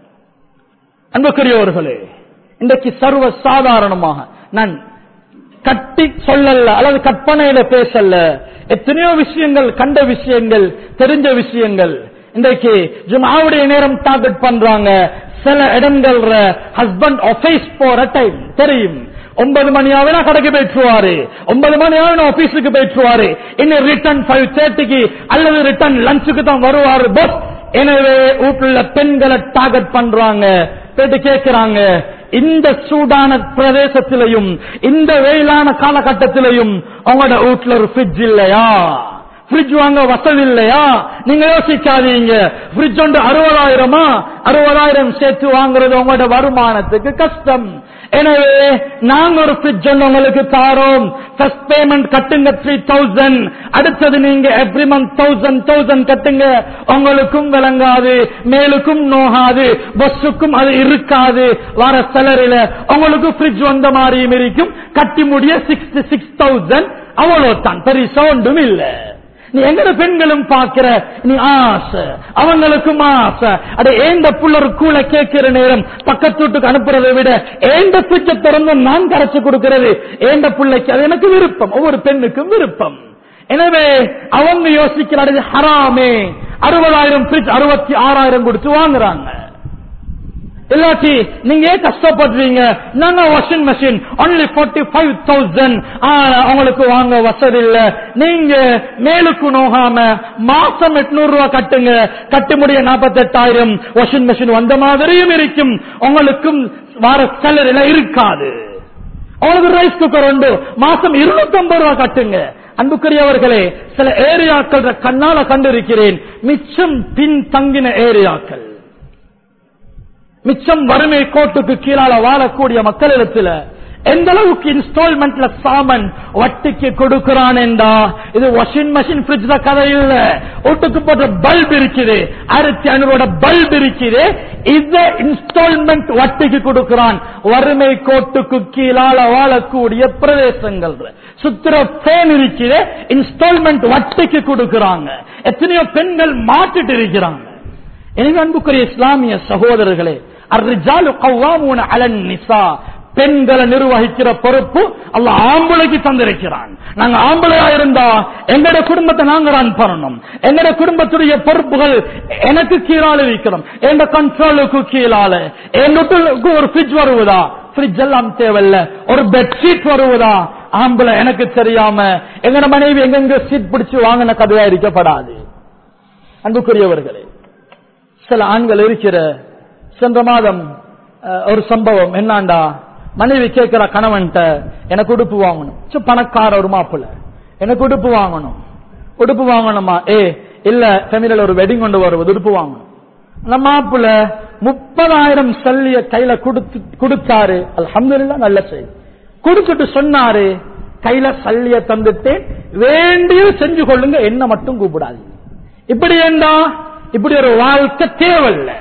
அன்புக்குரியவர்களே, இன்றைக்கு சர்வ சாதாரணமாக நான் கட்டி சொல்லல அல்லது கற்பனையில பேசல, எத்தனையோ விஷயங்கள், கண்ட விஷயங்கள், தெரிஞ்ச விஷயங்கள். இன்றைக்கு ஜும்ஆவுடைய நேரம் டார்கெட் பண்றாங்க. சில இடங்கள் ஹஸ்பண்ட் ஆபீஸ் போற டைம் தெரியும், 9 மணி ஆகுனா கடைக்கு போயிட்டுருவாரு, 9 மணி ஆகுனா ஆபீஸுக்கு போயிட்டுருவாரு, இன்னும் ரிட்டர்ன் 5:30 அல்லது ரிட்டர்ன் லஞ்சுக்கு தான் வருவாரு பஸ். எனவே வீட்டுல பெண்களை டார்கெட் பண்றாங்க. போயிட்டு கேட்கிறாங்க, இந்த சூடான பிரதேசத்திலையும் இந்த வெயிலான காலகட்டத்திலையும் அவங்களோட வீட்டுல ஒரு ஃப்ரிட்ஜ் இல்லையா, ஃப்ரிட்ஜ் வாங்க வசதி இல்லையா? நீங்க யோசிக்காதீங்க. ஃப்ரிட்ஜ் ஒன்று 60,000 சேர்த்து வாங்குறது உங்களோட வருமானத்துக்கு கஷ்டம். எனவே நாங்க ஒரு ஃப்ரிட்ஜ் உங்களுக்கு தாரோம். ஃபர்ஸ்ட் பேமெண்ட் கட்டுங்க 3,000, அடுத்தது நீங்க எவ்ரி மந்த் 1,000 கட்டுங்க. உங்களுக்கும் விளங்காது, மேலுக்கும் நோகாது, பஸ்ஸுக்கும் அது இருக்காது. வர சேலரியில உங்களுக்கு ஃப்ரிட்ஜ் வந்த மாதிரியும் இருக்கும். கட்டி முடிய 66,000, அவ்வளவுதான், பெரிய ஒன்றும் இல்ல. நீ எங்கட பெண்களும் பாக்கிற, நீ ஆசை, அவங்களுக்கும் ஆசை. அட ஏண்ட புள்ளர் கூட கேட்கிற நேரம் பக்கத்து வீட்டுக்கு அனுப்புறதை விட ஏண்ட பிச்சை திறந்து நான் கரைச்சு கொடுக்கிறது ஏண்ட பிள்ளைக்கு, அது எனக்கு விருப்பம், ஒவ்வொரு பெண்ணுக்கும் விருப்பம். எனவே அவங்க யோசிக்கிறாரு ஹராமே. 60,000 பிரிட்ஜ் 66,000 கொடுத்து வாங்குறாங்க. இல்லாட்டி நீங்க ஏன் கஷ்டப்படுறீங்க? நாங்க வாஷிங் மெஷின் only 45,000, அவங்களுக்கு வாங்க வசதி இல்ல. நீங்க மேலுக்கு நோகாம மாசம் 800 ரூபாய் கட்டுங்க, கட்டி முடிய 48,000 வாஷிங் மெஷின் வந்த மாதிரியும் இருக்கும். உங்களுக்கும் வார சேலரியில இருக்காது. உங்களுக்கு ரைஸ் குக்கர் உண்டு, மாசம் 250 ரூபாய் கட்டுங்க. அன்புக்குரியவர்களே, சில ஏரியாக்கள் கண்ணால கண்டிருக்கிறேன், மிச்சம் பின் தங்கின ஏரியாக்கள், மிச்சம் வறுமை கோட்டுக்கு கீழால வாழக்கூடிய மக்களிடத்துல எந்த அளவுக்கு இன்ஸ்டால்மெண்ட்ல சாமன் வட்டிக்கு கொடுக்கிறான் என்றா, இது வாஷிங் மெஷின் பிரிட்ஜ் கதை இல்ல. வீட்டுக்கு போட்ட பல்ப் இருக்குது, 1,500 பல்ப் இருக்குது, இது இன்ஸ்டால்மெண்ட் வட்டிக்கு கொடுக்கிறான். வறுமை கோட்டுக்கு கீழால வாழக்கூடிய பிரதேசங்கள் சுத்திர பேன் இருக்குது, இன்ஸ்டால்மெண்ட் வட்டிக்கு கொடுக்கிறாங்க. எத்தனையோ பெண்கள் மாட்டிட்டு இருக்கிறாங்க. எனவே அன்புக்குரிய இஸ்லாமிய சகோதரர்களே, அர்ரிஜாலு கவ்வாமூன அலன் நிசா, பெண்களை நிர்வகிக்கிற பொறுப்பு அல்லாஹ் ஆம்பளைக்கு தந்திருக்கிறான். நாங்க ஆம்பளையா இருந்தா எங்கட குடும்பத்தை நாங்க ரன் பண்ணணும். எங்கட குடும்பத்துடைய பொறுப்புகள் எனக்கு கீழால இருக்கிறோம், எங்க கண்ட்ரோலுக்கு கீழால. எங்களுக்கு ஒரு ஃப்ரிட்ஜ் வருவதா? ஃப்ரிட்ஜ் எல்லாம் தேவையில்ல. ஒரு பெட்ஷீட் வருவதா? ஆம்பளை எனக்கு தெரியாம எங்கட மனைவி எங்கெங்க சீட் பிடிச்சு வாங்கின கதையா இருக்கப்படாது. அன்புக்குரியவர்களே, சில ஆண்கள் இருக்கிற, சென்ற மாதம் ஒரு சம்பவம் என்னண்டா, மனைவி கேட்கிற கணவன்ட்ட எனக்கு உடுப்பு வாங்கணும். பணக்கார ஒரு மாப்பிள்ள, எனக்கு உடுப்பு வாங்கணுமா இல்ல ஃபேமிலியில ஒரு வெட்டிங் கொண்டு வருவது உடுப்பு வாங்கணும். அந்த மாப்பிள்ள 30,000 சல்லிய கையில கொடுத்தாரு. அல்ஹம்துலில்லாஹ் நல்ல செய்தி. கொடுத்துட்டு சொன்னாரு, கையில சல்லிய தந்துட்டேன், வேண்டியது செஞ்சு கொள்ளுங்க, என்ன மட்டும் கூப்பிடாது. இப்படி ஏண்டா இப்படி ஒரு வாழ்க்கை தேவையில்லை,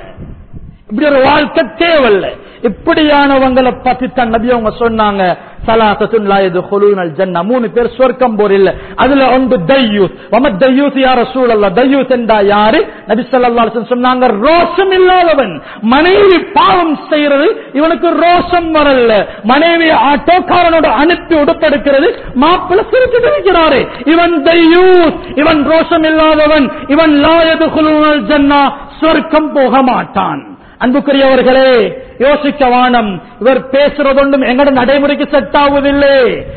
இப்படியானவங்களை பத்தி தான் நபி அவங்க சொன்னாங்க, ஸலாத்தத்துன் லா யதுகுலூனல் ஜன்னah, 3 பேர் சொர்க்கம் போறில்ல. அதுல ஒன்று தய்யூஸ். வமத் தய்யூஸ் யா ரசூலல்லாஹ், தய்யூஸ் என்றா யாரு? நபி ஸல்லல்லாஹு அலைஹி வஸல்லம் சொன்னாங்க, ரோஷம் இல்லாதவன். மனைவி பாவம் செய்யறது இவனுக்கு ரோஷம் வரல. மனைவி ஆட்டோக்காரனோட அனுப்பி உடுப்பெடுக்கிறது, மாப்பிள்ளை சிரிச்சுட்டு இருக்கிறாரு, இவன் தய்யூஸ், இவன் ரோஷம் இல்லாதவன், இவன் லா யதுகுலூனல் ஜன்னah, சொர்க்கம் போக மாட்டான். அன்புக்குரியவர்களே, யோசிக்க வானம். இவர் பேசுறதொன்றும் எங்கட நடைமுறைக்கு செட் ஆவதில்லை,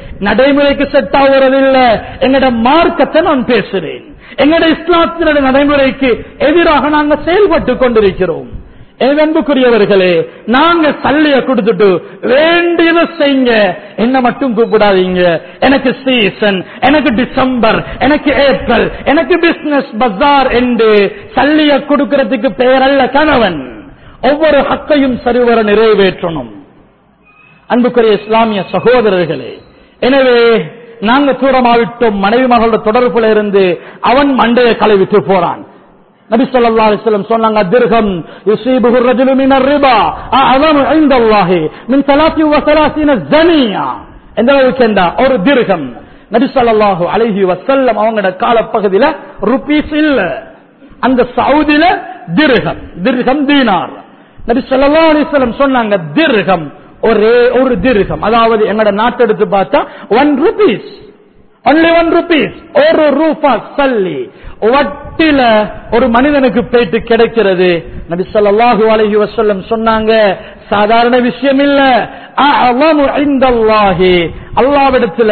எங்கட மார்க்கத்தை நான் பேசுறேன். எங்கட இஸ்லாத்தினுடைய நடைமுறைக்கு எதிராக நாங்க செயல்பட்டு கொண்டிருக்கிறோம். அன்புக்குரியவர்களே, நாங்க சல்லிய கொடுத்துட்டு வேண்டியதை செய்யுங்க, என்ன மட்டும் கூப்பிடாதீங்க. எனக்கு சீசன், எனக்கு டிசம்பர், எனக்கு ஏப்ரல், எனக்கு பிசினஸ் பஜார் என்று சல்லிய கொடுக்கிறதுக்கு பெயரல்ல கணவன். ஒவ்வொரு ஹக்கையும் சரிவர நிறைவேற்றணும். அன்புக்குரிய இஸ்லாமிய சகோதரர்களே, எனவே நாங்க தூரமாவிட்டோம். மனைவி மகளோட தொடர்புல இருந்து அவன் மண்டையை களைவிட்டு போறான். நபி ஸல்லல்லாஹு அலைஹி வஸல்லம் சொன்னாங்க, திர்ஹம் யுஸீபுஹு الرجل من الربا اعظم عند الله من 33 زنيا. எந்த அளவுக்கு என்றா, ஒரு திர்ஹம் நபி ஸல்லல்லாஹு அலைஹி வஸல்லம் அவங்களோட காலப்பகுதியில ருபீஸ் இல்ல, அந்த சவுதியில திர்ஹம் தீனார். நபி ஸல்லல்லாஹு அலைஹி வஸல்லம் சொன்னாங்க, திர்ஹம் ஒரே ஒரு திர்ஹம், அதாவது எங்கட நாட்டு எடுத்து பார்த்தா 1 rupees, only 1 rupees, ஒரு ரூபா சல்லி வட்டில ஒரு மனிதனுக்கு போயிட்டு கிடைக்கிறது. நபி ஸல்லல்லாஹு அலைஹி வஸல்லம் சொன்னாங்க, சாதாரண விஷயம் இல்ல, அஅலமு இன்தல்லாஹி, அல்லாஹ்விடத்துல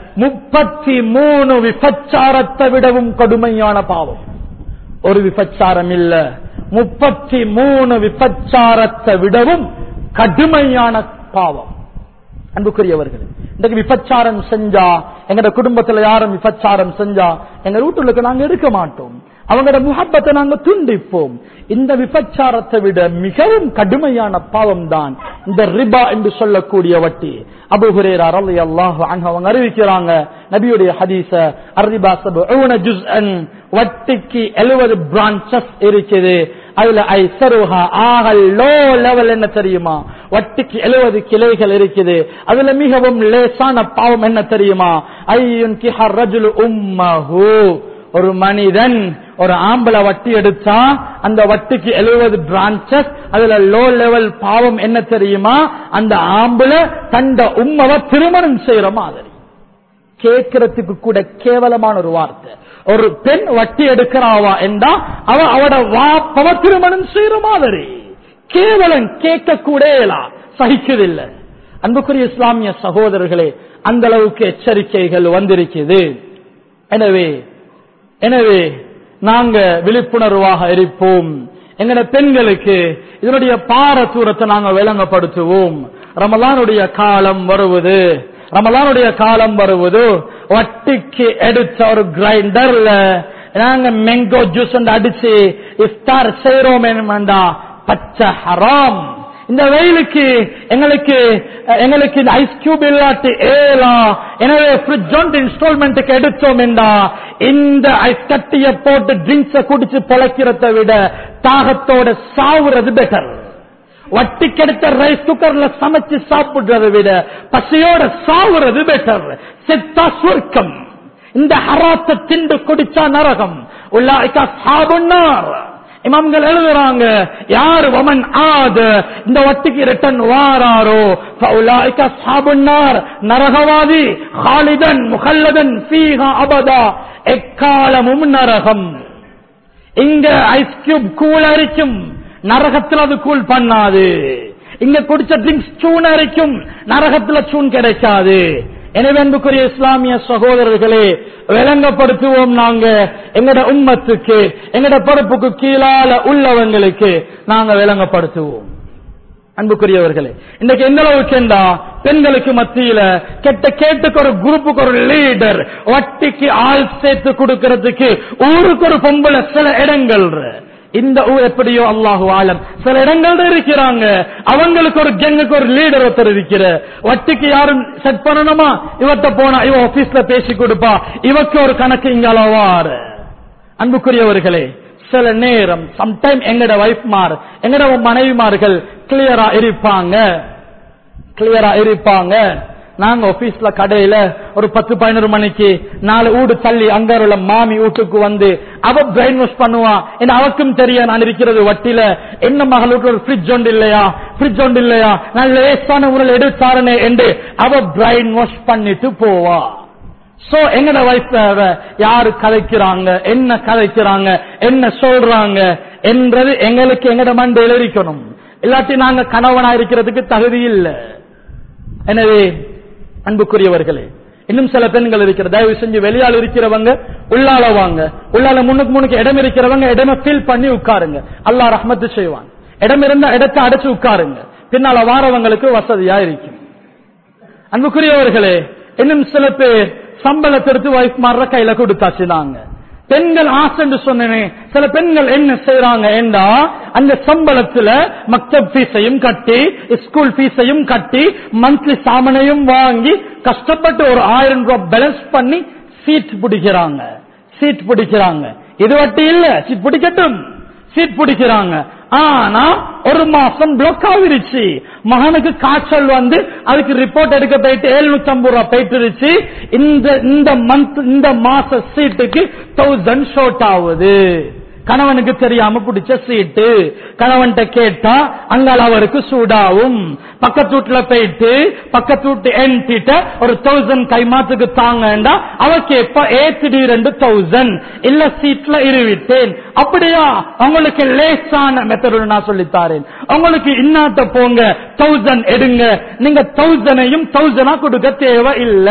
33 விபச்சாரத்தை விடவும் கடுமையான பாவம். ஒரு விபச்சாரம் இல்ல, 33 விபச்சாரத்தை விடவும் கடுமையான பாவம். அன்புக்குரியவர்கள், இன்றைக்கு விபச்சாரம் செஞ்சா, எங்கட குடும்பத்துல யாரும் விபச்சாரம் செஞ்சா எங்க வீட்டுக்கு நாங்க எடுக்க மாட்டோம், அவங்களோட முஹப்பத்தை நாங்க துண்டிப்போம். இந்த விபச்சாரத்தை விட மிகவும் கடுமையான பாவம் தான் இந்த ரிபா என்று சொல்லக்கூடிய வட்டி. அபூ ஹுரைரா ரலியல்லாஹு அன்ஹு அவங்க அறிவிக்கிறாங்க, நபியுடைய ஹதீஸ, அர்ரிபா 70 ஜுஸ்அன், வட்டிக்கு 70 பிரான்ச்சஸ் இருக்குது. அதுல ஐசருஹா, ஆக லோ லெவல் என்ன தெரியுமா, வட்டிக்கு 70 கிளைகள் இருக்குது. அதுல மிகவும் லேசான பாவம் என்ன தெரியுமா, ஐயுன்கிஹ ரஜுலு உம்மஹு, ஒரு மனிதன் ஒரு ஆம்பளை வட்டி எடுத்தா அந்த வட்டிக்கு 70 பிரான்ச்சஸ். அதுல லோ லெவல் பாவம் என்ன தெரியுமா, அந்த ஆம்பளை தண்ட உம்மவை திருமணம் செய்யற மாதிரி. கேட்கறதுக்கு கூட கேவலமான ஒரு வார்த்தை. ஒரு பெண் வட்டி எடுக்கிறாவா என்றா அவட வாப்பவ திருமணம் செய்யற மாதிரி கேவலம், கேட்க கூட சகிக்கதில்லை. அன்புக்குரிய இஸ்லாமிய சகோதரர்களே, அந்த அளவுக்கு எச்சரிக்கைகள் வந்திருக்குது. எனவே நாங்க விழிப்புணர்வாக இருப்போம். எங்கட பெண்களுக்கு இதனுடைய பாரதூரத்தை நாங்க விளங்கப்படுத்துவோம். ரமலானுடைய காலம் வருவது, வட்டிக்கு எடுத்த ஒரு கிரைண்டர்ல நாங்க மேங்கோ ஜூஸ் அடிச்சு இஃப்தார் செய்யறோம் என்னடா, பச்சை ஹராம். இந்த வெயிலுக்கு எங்களுக்கு இந்த ஐஸ் கியூப் இல்லாட்டி ஏலாம். எனவே ஃப்ரிட்ஜ் ஒன்று இன்ஸ்டால்மெண்ட்டுக்கு எடுத்தோம் என்றா, இந்த ஐஸ் கட்டிய போட்டு ட்ரிங்க்ஸ குடிச்சு பழக்கிறத விட தாகத்தோட சாவுறது பெட்டர். வட்டி கெடுத்த ரைஸ் குக்கர்ல சமைச்சு சாப்பிடுறதை விட பசியோட சாவுறது பெட்டர். செத்தா சொர்க்கம், இந்த ஹராத்தை திண்டு குடிச்சா நரகம். உல்லாயிகா அஸ்ஹாபுன்னார். இமாம்கள் எழுதுறாங்க, யார் வமன் ஆத இந்த வட்டிக்கு ரிட்டன் வாராரோ ஃபஉலாயிகா அஸ்ஹாபுன்னார், நரகவாதி. ஹாலிதன் முஹல்லதன் ஃபீஹா அபதா, எக்காலமும் நரகம். இங்க ஐஸ் கியூப் கூல் அரிக்கும், நரகத்தில் அது கூல் பண்ணாது. இங்க குடிச்ச ட்ரிங்க்ஸ் சூன் அரிக்கும், நரகத்துல சூன் கிடைக்காது. எனவே அன்புக்குரிய இஸ்லாமிய சகோதரர்களே, விளங்கப்படுத்துவோம். நாங்க எங்கட உம்மத்துக்கு, எங்கட பொறுப்புக்கு கீழால உள்ளவங்களுக்கு நாங்க விளங்கப்படுத்துவோம். அன்புக்குரியவர்களே, இன்னைக்கு எந்த அளவுக்கு என்றா பெண்களுக்கு மத்தியில கேட்டுக்கு ஒரு குரூப்புக்கு ஒரு லீடர், வட்டிக்கு ஆள் சேர்த்து கொடுக்கிறதுக்கு ஊருக்கு ஒரு பொம்பளை சில இடங்கள், இந்த ஊர் எப்படியோ அல்லாஹு ஆலம் சில இடங்கள் இருக்கிறாங்க. அவங்களுக்கு ஒரு கேங்குக்கு ஒரு லீடர் ஒருத்தர் இருக்கிற, வட்டிக்கு யாரும் செட் பண்ணணுமா, இவட்ட போனா இவ ஆபீஸ்ல பேசி கொடுப்பா, இவக்கு ஒரு கணக்கு இங்க அளவாரு. அன்புக்குரியவர்களே, சில நேரம் சம்டைம் எங்கட வைஃப்மார் எங்கட மனைவிமார்கள் கிளியரா இருப்பாங்க. நாங்க ஆபீஸ்ல கடையில ஒரு 10-11 மணிக்கு 4 வீடு தள்ளி அங்க உள்ள மாமி வீட்டுக்கு வந்து அவ பிரெயின் வாஷ் பண்ணுவா. அவக்கும் தெரிய நான் இருக்கிறது வட்டில, என்ன மகள் வீட்டுல ஒரு ஃப்ரிட்ஜ் ஒன்று இல்லையா, நான் லேசான முறையில் எடுத்தாரனே என்று அவ பிரெயின் வாஷ் பண்ணிட்டு போவா. சோ எங்கட வைஃப் யாரு கதைக்கிறாங்க, என்ன கதைக்கிறாங்க, என்ன சொல்றாங்க என்றது எங்களுக்கு எங்கட மண்டையில இருக்கணும். இல்லாட்டி நாங்க கணவனா இருக்கிறதுக்கு தகுதி இல்லை. எனவே அன்புக்குரியவர்களே, இன்னும் சில பெண்கள் இருக்கிற, தயவு செஞ்சு வெளியால் இருக்கிறவங்க உள்ளால வாங்க, உள்ளால முன்னுக்கு இடம் இருக்கிறவங்க இடமே ஃபீல் பண்ணி உட்காருங்க. அல்லாஹ் ரஹ்மத்து செய்வான். இடம் இருந்தா இடத்தை அடைச்சு உட்காருங்க, பின்னால வாரவங்களுக்கு வசதியா இருக்கும். அன்புக்குரியவர்களே, இன்னும் சில பேர் சம்பளத்தை எடுத்து வைஃப் மாற கையில கொடுத்தாச்சு. நாங்க பெண்கள் ஆசைன்னு சொன்னேன். சில பெண்கள் என்ன செய்யறாங்க என்றா, அந்த சம்பளத்துல மக்தப் ஃபீஸையும் கட்டி, ஸ்கூல் ஃபீஸையும் கட்டி, மந்த்லி சாமனையும் வாங்கி கஷ்டப்பட்டு ஒரு 1000 ரூபாய் பேலன்ஸ் பண்ணி சீட் பிடிக்கிறாங்க. இது வட்டி இல்ல, சீட் பிடிக்கட்டும், சீட் பிடிக்கிறாங்க. ஆனா ஒரு மாசம் பிளாக் ஆகிருச்சு. மகனுக்கு காய்ச்சல் வந்து அதுக்கு ரிப்போர்ட் எடுக்க போயிட்டு 750 ரூபாய் போயிட்டு இந்த மாச சீட்டுக்கு 1000 ஷோர்ட் ஆகுது. கணவனுக்கு தெரியாம பிடிச்ச சீட்டு. கணவன்கிட்ட கேட்டா அங்கால அவருக்கு சூடாவும். பக்கத்து வீட்டுல போயிட்டு பக்கத்து வீட்டு என்கிட்ட ஒரு 1000 கைமாத்துக்கு தாங்கண்டா அவ கேட்பா, திடீரென்று 1000 இல்ல சீட்ல இருவிட்டேன். அப்படியா, உங்களுக்கு லேசான மெத்தட் நான் சொல்லித்தாரேன். உங்களுக்கு இன்னாட்ட போங்க, 1000 எடுங்க. நீங்க 1000ஐயும் 1000 கொடுக்க தேவை இல்ல.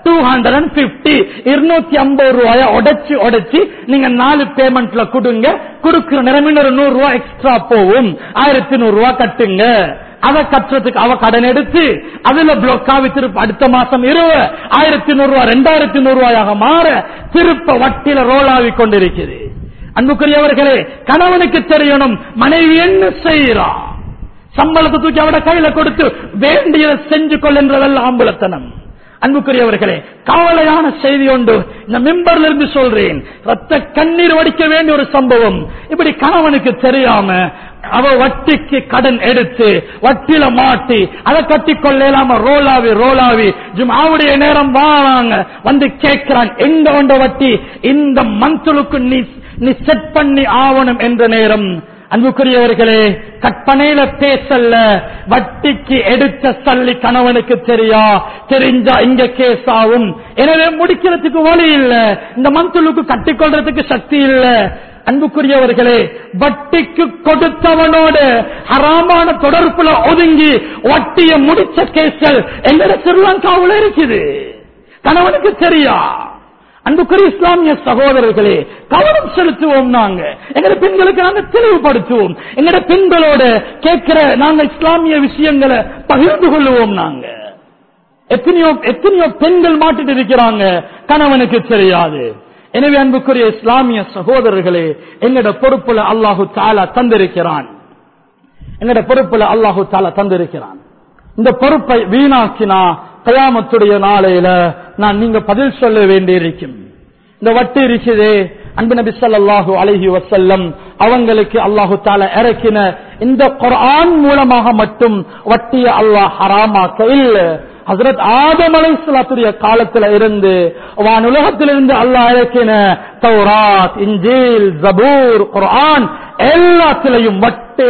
250 250 ரூபாய உடைச்சு நீங்க 4 பேமெண்ட்ல கொடுங்க. கொடுக்கிற நேரம் 100 ரூபாய் எக்ஸ்ட்ரா போகும். 1100 ரூபாய் கட்டுங்க. அதை கட்டுறதுக்கு அவ கடன் எடுத்து அதுல பிளாக் ஆகி திருப்ப அடுத்த மாசம் 1100 ரூபாய் 2100 ரூபாயாக மாற திருப்ப வட்டியில ரோல் ஆகி கொண்டிருக்கிறது. அன்புக்குரியவர்களே, கணவனுக்கு தெரியணும் மனைவி என்ன செய்யறா. சம்பளத்தை தூக்கி அவட கையில கொடுத்து வேண்டியதை செஞ்சு கொள்ளுன்றதெல்லாம் ஆம்பளத்தனம். அன்புக்குரியவர்களே, கவலையான செய்தி ஒன்று இந்த மெம்பர்ல இருந்து சொல்றேன். ரத்த கண்ணீர் வடிக்க வேண்டிய ஒரு சம்பவம். இப்படி கணவனுக்கு தெரியாம அவ வட்டிக்கு கடன் எடுத்து வட்டியில மாட்டி அதை கட்டி கொள்ளலாம ரோலாவி ஜும்ஆவுடைய நேரம் வாங்க வந்து கேட்கிறான், எங்க வந்த வட்டி இந்த மந்த்லுக்கு நீ செட் பண்ணி ஆவணும் என்ற நேரம். அன்புக்குரியவர்களே, கற்பனையில பேசல்ல, வட்டிக்கு எடுத்த சல்லி கணவனுக்கு தெரிஞ்சா இங்க கேஸ் ஆகும். எனவே முடிக்கிறதுக்கு வழி இல்ல, இந்த மந்த்லுக்கு கட்டிக்கொள்றதுக்கு சக்தி இல்ல. அன்புக்குரியவர்களே, வட்டிக்கு கொடுத்தவனோடு ஹராமான தொடர்புல ஒதுங்கி வட்டிய முடிச்ச கேஸ்கள் எங்கட ஸ்ரீலங்காவில் இருக்குது. கணவனுக்கு தெரியா. அன்புக்குரிய இஸ்லாமிய சகோதரர்களே, கவனம் செலுத்துவோம். நாங்க எங்க பெண்களுக்கு நாங்க தெளிவுபடுத்துவோம். எங்கட பெண்களோட கேட்கிற நாங்க இஸ்லாமிய விஷயங்களை பகிர்ந்து கொள்ளுவோம். நாங்க எத்தனையோ பெண்கள் மாட்டிட்டு இருக்கிறாங்க, கணவனுக்கு தெரியாது. எனவே அன்புக்குரிய இஸ்லாமிய சகோதரர்களே, எங்கட பொறுப்புல அல்லாஹு தஆலா தந்திருக்கிறான். இந்த பொறுப்பை வீணாக்கினா கயாமத்துடைய நாளையில நீங்க பதில் சொல்ல வேண்டியிருக்கும். இந்த வட்டி இருக்குதே, அன்பு நபி ஸல்லல்லாஹு அலைஹி வஸல்லம் அவங்களுக்கு அல்லாஹு தஆலா இறக்கின இந்த குர்ஆன் மூலமாக மட்டும் வட்டியை அல்லாஹ் ஹராமாக்க இல்ல. ஹஜ்ரத் ஆதம் அலைஹிஸ்ஸலாத்துடைய காலத்துல இருந்து வானுலகத்திலிருந்து அல்லாஹ் இறக்கின தௌராத், இன்ஜீல், ஜபூர், குர்ஆன் எல்லாத்திலையும் வட்டி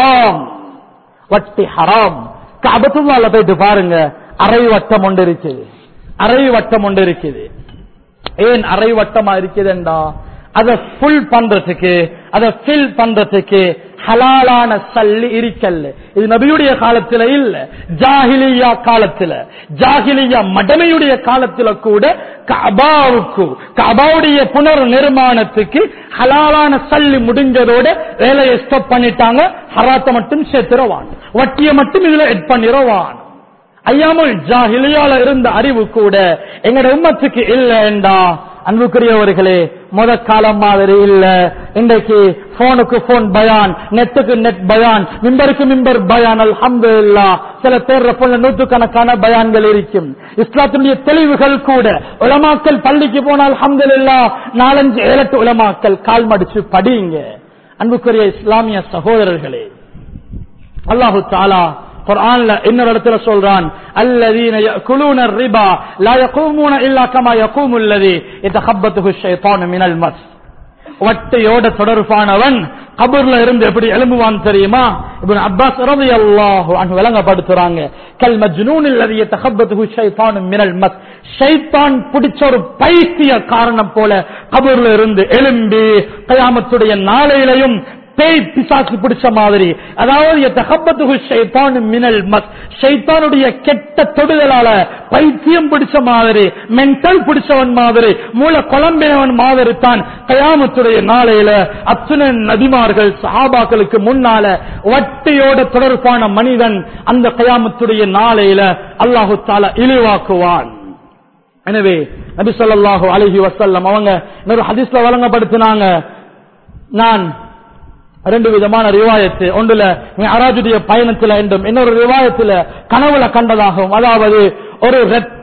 ஹராம். கஅபத்துல்லாஹ்ல போயிட்டு பாருங்க, அரை வட்டம் ஒன்று இருக்குது. ஏன் அரை வட்டமா இருக்குதுண்டா, அதை ஃபுல் பண்றதுக்கு, அதை ஃபில் பண்றதுக்கு ஹலாலான சல்லி இருக்கல்ல. இது நபியுடைய காலத்துல இல்ல, ஜாஹிலியா காலத்துல, ஜாஹிலியா மடமையுடைய காலத்துல கூட கஅபாவுடைய புனர் நிர்மாணத்துக்கு ஹலாலான சல்லி முடிஞ்சதோட வேலையை ஸ்டாப் பண்ணிட்டாங்க. ஹராத்தை மட்டும் சேர்த்துறவான், வட்டியை மட்டும் இதுல எட் பண்ணிடுவான். ஐயாமுல் ஜாஹிலியால இருந்த அறிவு கூட எங்கட உம்மத்துக்கு இல்லைண்டா அன்புக்குரியவர்களே, முத காலம் மாதிரி இல்ல. இன்றைக்கு போனுக்கு போன் பயான், நெட்டுக்கு நெட் பயான், மிம்பருக்கு மிம்பர் பயான். அல்ஹம்துலில்லாஹ் சில பேர் போல நூற்றுக்கணக்கான பயான்கள் இருக்கும். இஸ்லாத்துடைய தெளிவுகள் கூட உலமாக்கள் பள்ளிக்கு போனால் அல்ஹம்துலில்லாஹ் 4-5-7 உலமாக்கள் கால் மடிச்சு படிங்க. அன்புக்குரிய இஸ்லாமிய சகோதரர்களே, அல்லாஹு தஆலா குர்ஆன்ல இன்னொரு இடத்துல சொல்றான், அல்லதீன யஅகுலூன الربا لا يقومون الا كما يقوم الذي يتخبطه الشيطان من المس. வட்டியோட தொடர்பானவன் கபர்ல இருந்து எப்படி எழும்புவான் தெரியுமா? இப்னு அப்பாஸ் ரலியல்லாஹு அன்ஹு விளங்கப்படுத்துறாங்க, கல் மஜ்னூன் الذي يتخبطه الشيطان من المس. ஷைத்தான் பிடிச்ச ஒரு பைத்திய காரணம் போல கபர்ல இருந்து எழும்பி கியாமத்துடைய நாளையிலையும் பேய் பிசாசு பிடிச்ச மாதிரி, அதாவது ஷைத்தானுடைய கெட்ட தொடுதலால பைத்தியம் பிடிச்ச மாதிரி, மென்டல் பிடிச்சவன் மாதிரி, மூல குழம்பினவன் மாதிரி தான் கயாமத்துடைய நாளையில அத்தனை நபிமார்கள் சஹாபாக்களுக்கு முன்னால வட்டியோட தொடர்பான மனிதன் அந்த கயாமத்துடைய நாளையில அல்லாஹு தஆலா இழிவாக்குவான். எனவே நபி ஸல்லல்லாஹு அலைஹி வஸல்லம் அவங்க ஒரு ஹதீஸ்ல வழங்கப்படுத்தினாங்க, நான் 2 விதமான ரிவாயத்து, ஒன்றுல மிஅராஜுடைய பயணத்துல என்றும், இன்னொரு ரிவாயத்துல கனவுல கண்டதாகவும். அதாவது ஒரு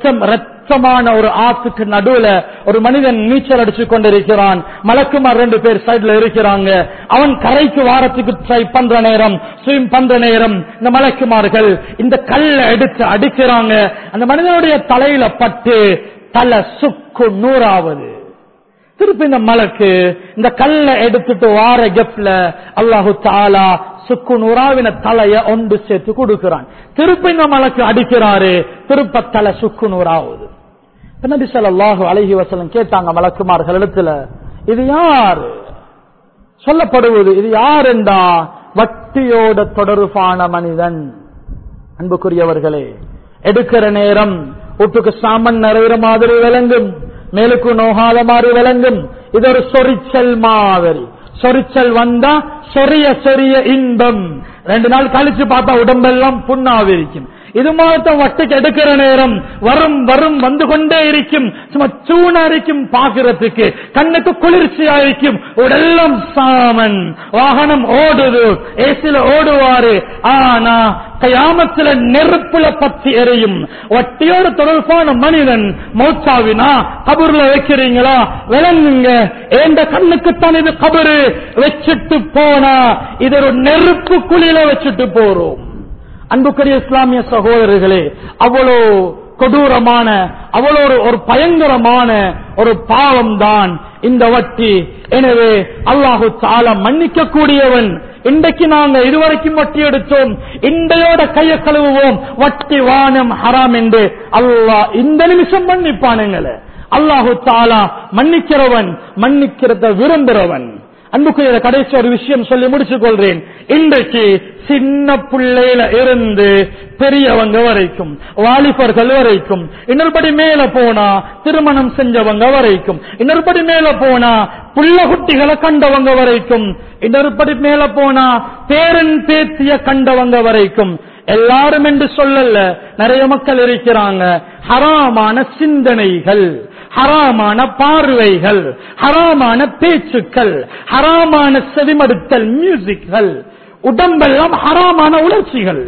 ரத்தமான ஒரு ஆத்துக்கு நடுவுல ஒரு மனிதன் நீச்சல் அடிச்சு கொண்டிருக்கிறான். மலக்குமார் 2 பேர் சைடுல இருக்கிறாங்க. அவன் கரைக்கு வாரத்துக்கு ட்ரை பண்ற நேரம், ஸ்விம் பண்ற நேரம், இந்த மலக்குமார்கள் இந்த கல்ல எடுத்து அடிக்கிறாங்க. அந்த மனிதனுடைய தலையில பட்டு தலை சுக்கு நூறாவது. திருப்பி இந்த மலக்கு இந்த கல்ல எடுத்துட்டு வார கெப்ல அல்லாஹு தஆலா சுக்கு நூறாவின தலைய ஒன்று சேர்த்து கொடுக்கிறான். திருப்பி இந்த மலக்கு அடிக்கிறாரு, திருப்ப தலை சுக்கு நூறாவது. நபி ஸல்லல்லாஹு அலைஹி வஸல்லம் கேட்டாங்க மலக்குமார்கள் இடத்துல, இது யாரு சொல்லப்படுவது? இது யார் என்றா வட்டியோட தொடர்பான மனிதன். அன்புக்குரியவர்களே, எடுக்கிற நேரம் ஒட்டுக்கு சாமன் நிறைகிற மாதிரி விளங்கும், மேலுக்கு நோகாத மாதிரி விளங்கும். இது ஒரு சொரிச்சல் மாதிரி. சொரிச்சல் வந்தா சொரிய சொரிய இன்பம், 2 நாள் கழிச்சு பார்த்தா உடம்பெல்லாம் புண்ணாவிருக்கும். இது மாதிரி வட்டிக்கு எடுக்கிற நேரம் வரும் வரும் வந்து கொண்டே இருக்கும். சும்மா சூனா இருக்கும், பாக்குறதுக்கு கண்ணுக்கு குளிர்ச்சியா இருக்கும். உடெல்லாம் சாமன், வாகனம் ஓடுது, ஏசில ஓடுவாரு. ஆனா கயாமத்துல நெருப்புல பத்தி எரியும். வட்டியோட தொடர்பான மனிதன் மௌத்தாவினா கபூர்ல வைக்கிறீங்களா விளங்குங்க, ஏண்ட கண்ணுக்குத்தான் இது கபரு. வச்சுட்டு போனா இது ஒரு நெருப்பு குழியில வச்சுட்டு போறோம். அன்புக்குரிய இஸ்லாமிய சகோதரர்களே, அவ்வளோ கொடூரமான, அவ்வளோ ஒரு பயங்கரமான ஒரு பாவம் தான் இந்த வட்டி. எனவே அல்லாஹு தஆலா மன்னிக்க கூடியவன். இன்றைக்கு நாங்க இதுவரைக்கும் வட்டி எடுத்தோம், இன்றையோட கைய கழுவுவோம், வட்டி வானம் ஹராம் என்று அல்லாஹ் இந்த நிமிஷம் மன்னிப்பானுங்களே. அல்லாஹு தஆலா மன்னிக்கிறவன், மன்னிக்கிறத விரும்புகிறவன். அன்புக்குரிய கடைசி ஒரு விஷயம் சொல்லி முடிச்சுக் கொள்றேன். இன்றைக்கு சின்ன பிள்ளையில இருந்து பெரியவங்க வரைக்கும், வாலிபர்கள் வரைக்கும், இன்னொருபடி மேல போனா திருமணம் செஞ்சவங்க வரைக்கும், இன்னொருபடி மேல போனா புள்ள குட்டிகளை கண்டவங்க வரைக்கும், இன்னொருபடி மேல போனா பேரன் பேத்திய கண்டவங்க வரைக்கும், எல்லாரும் என்று சொல்லல, நிறைய மக்கள் இருக்கிறாங்க. ஹராமான சிந்தனைகள், ஹராமான பார்வைகள், ஹராமான பேச்சுக்கள், ஹராமான செவிமடுத்தல், மியூசிக்கள், உடம்பெல்லாம் ஹராமான உணர்ச்சிகள்.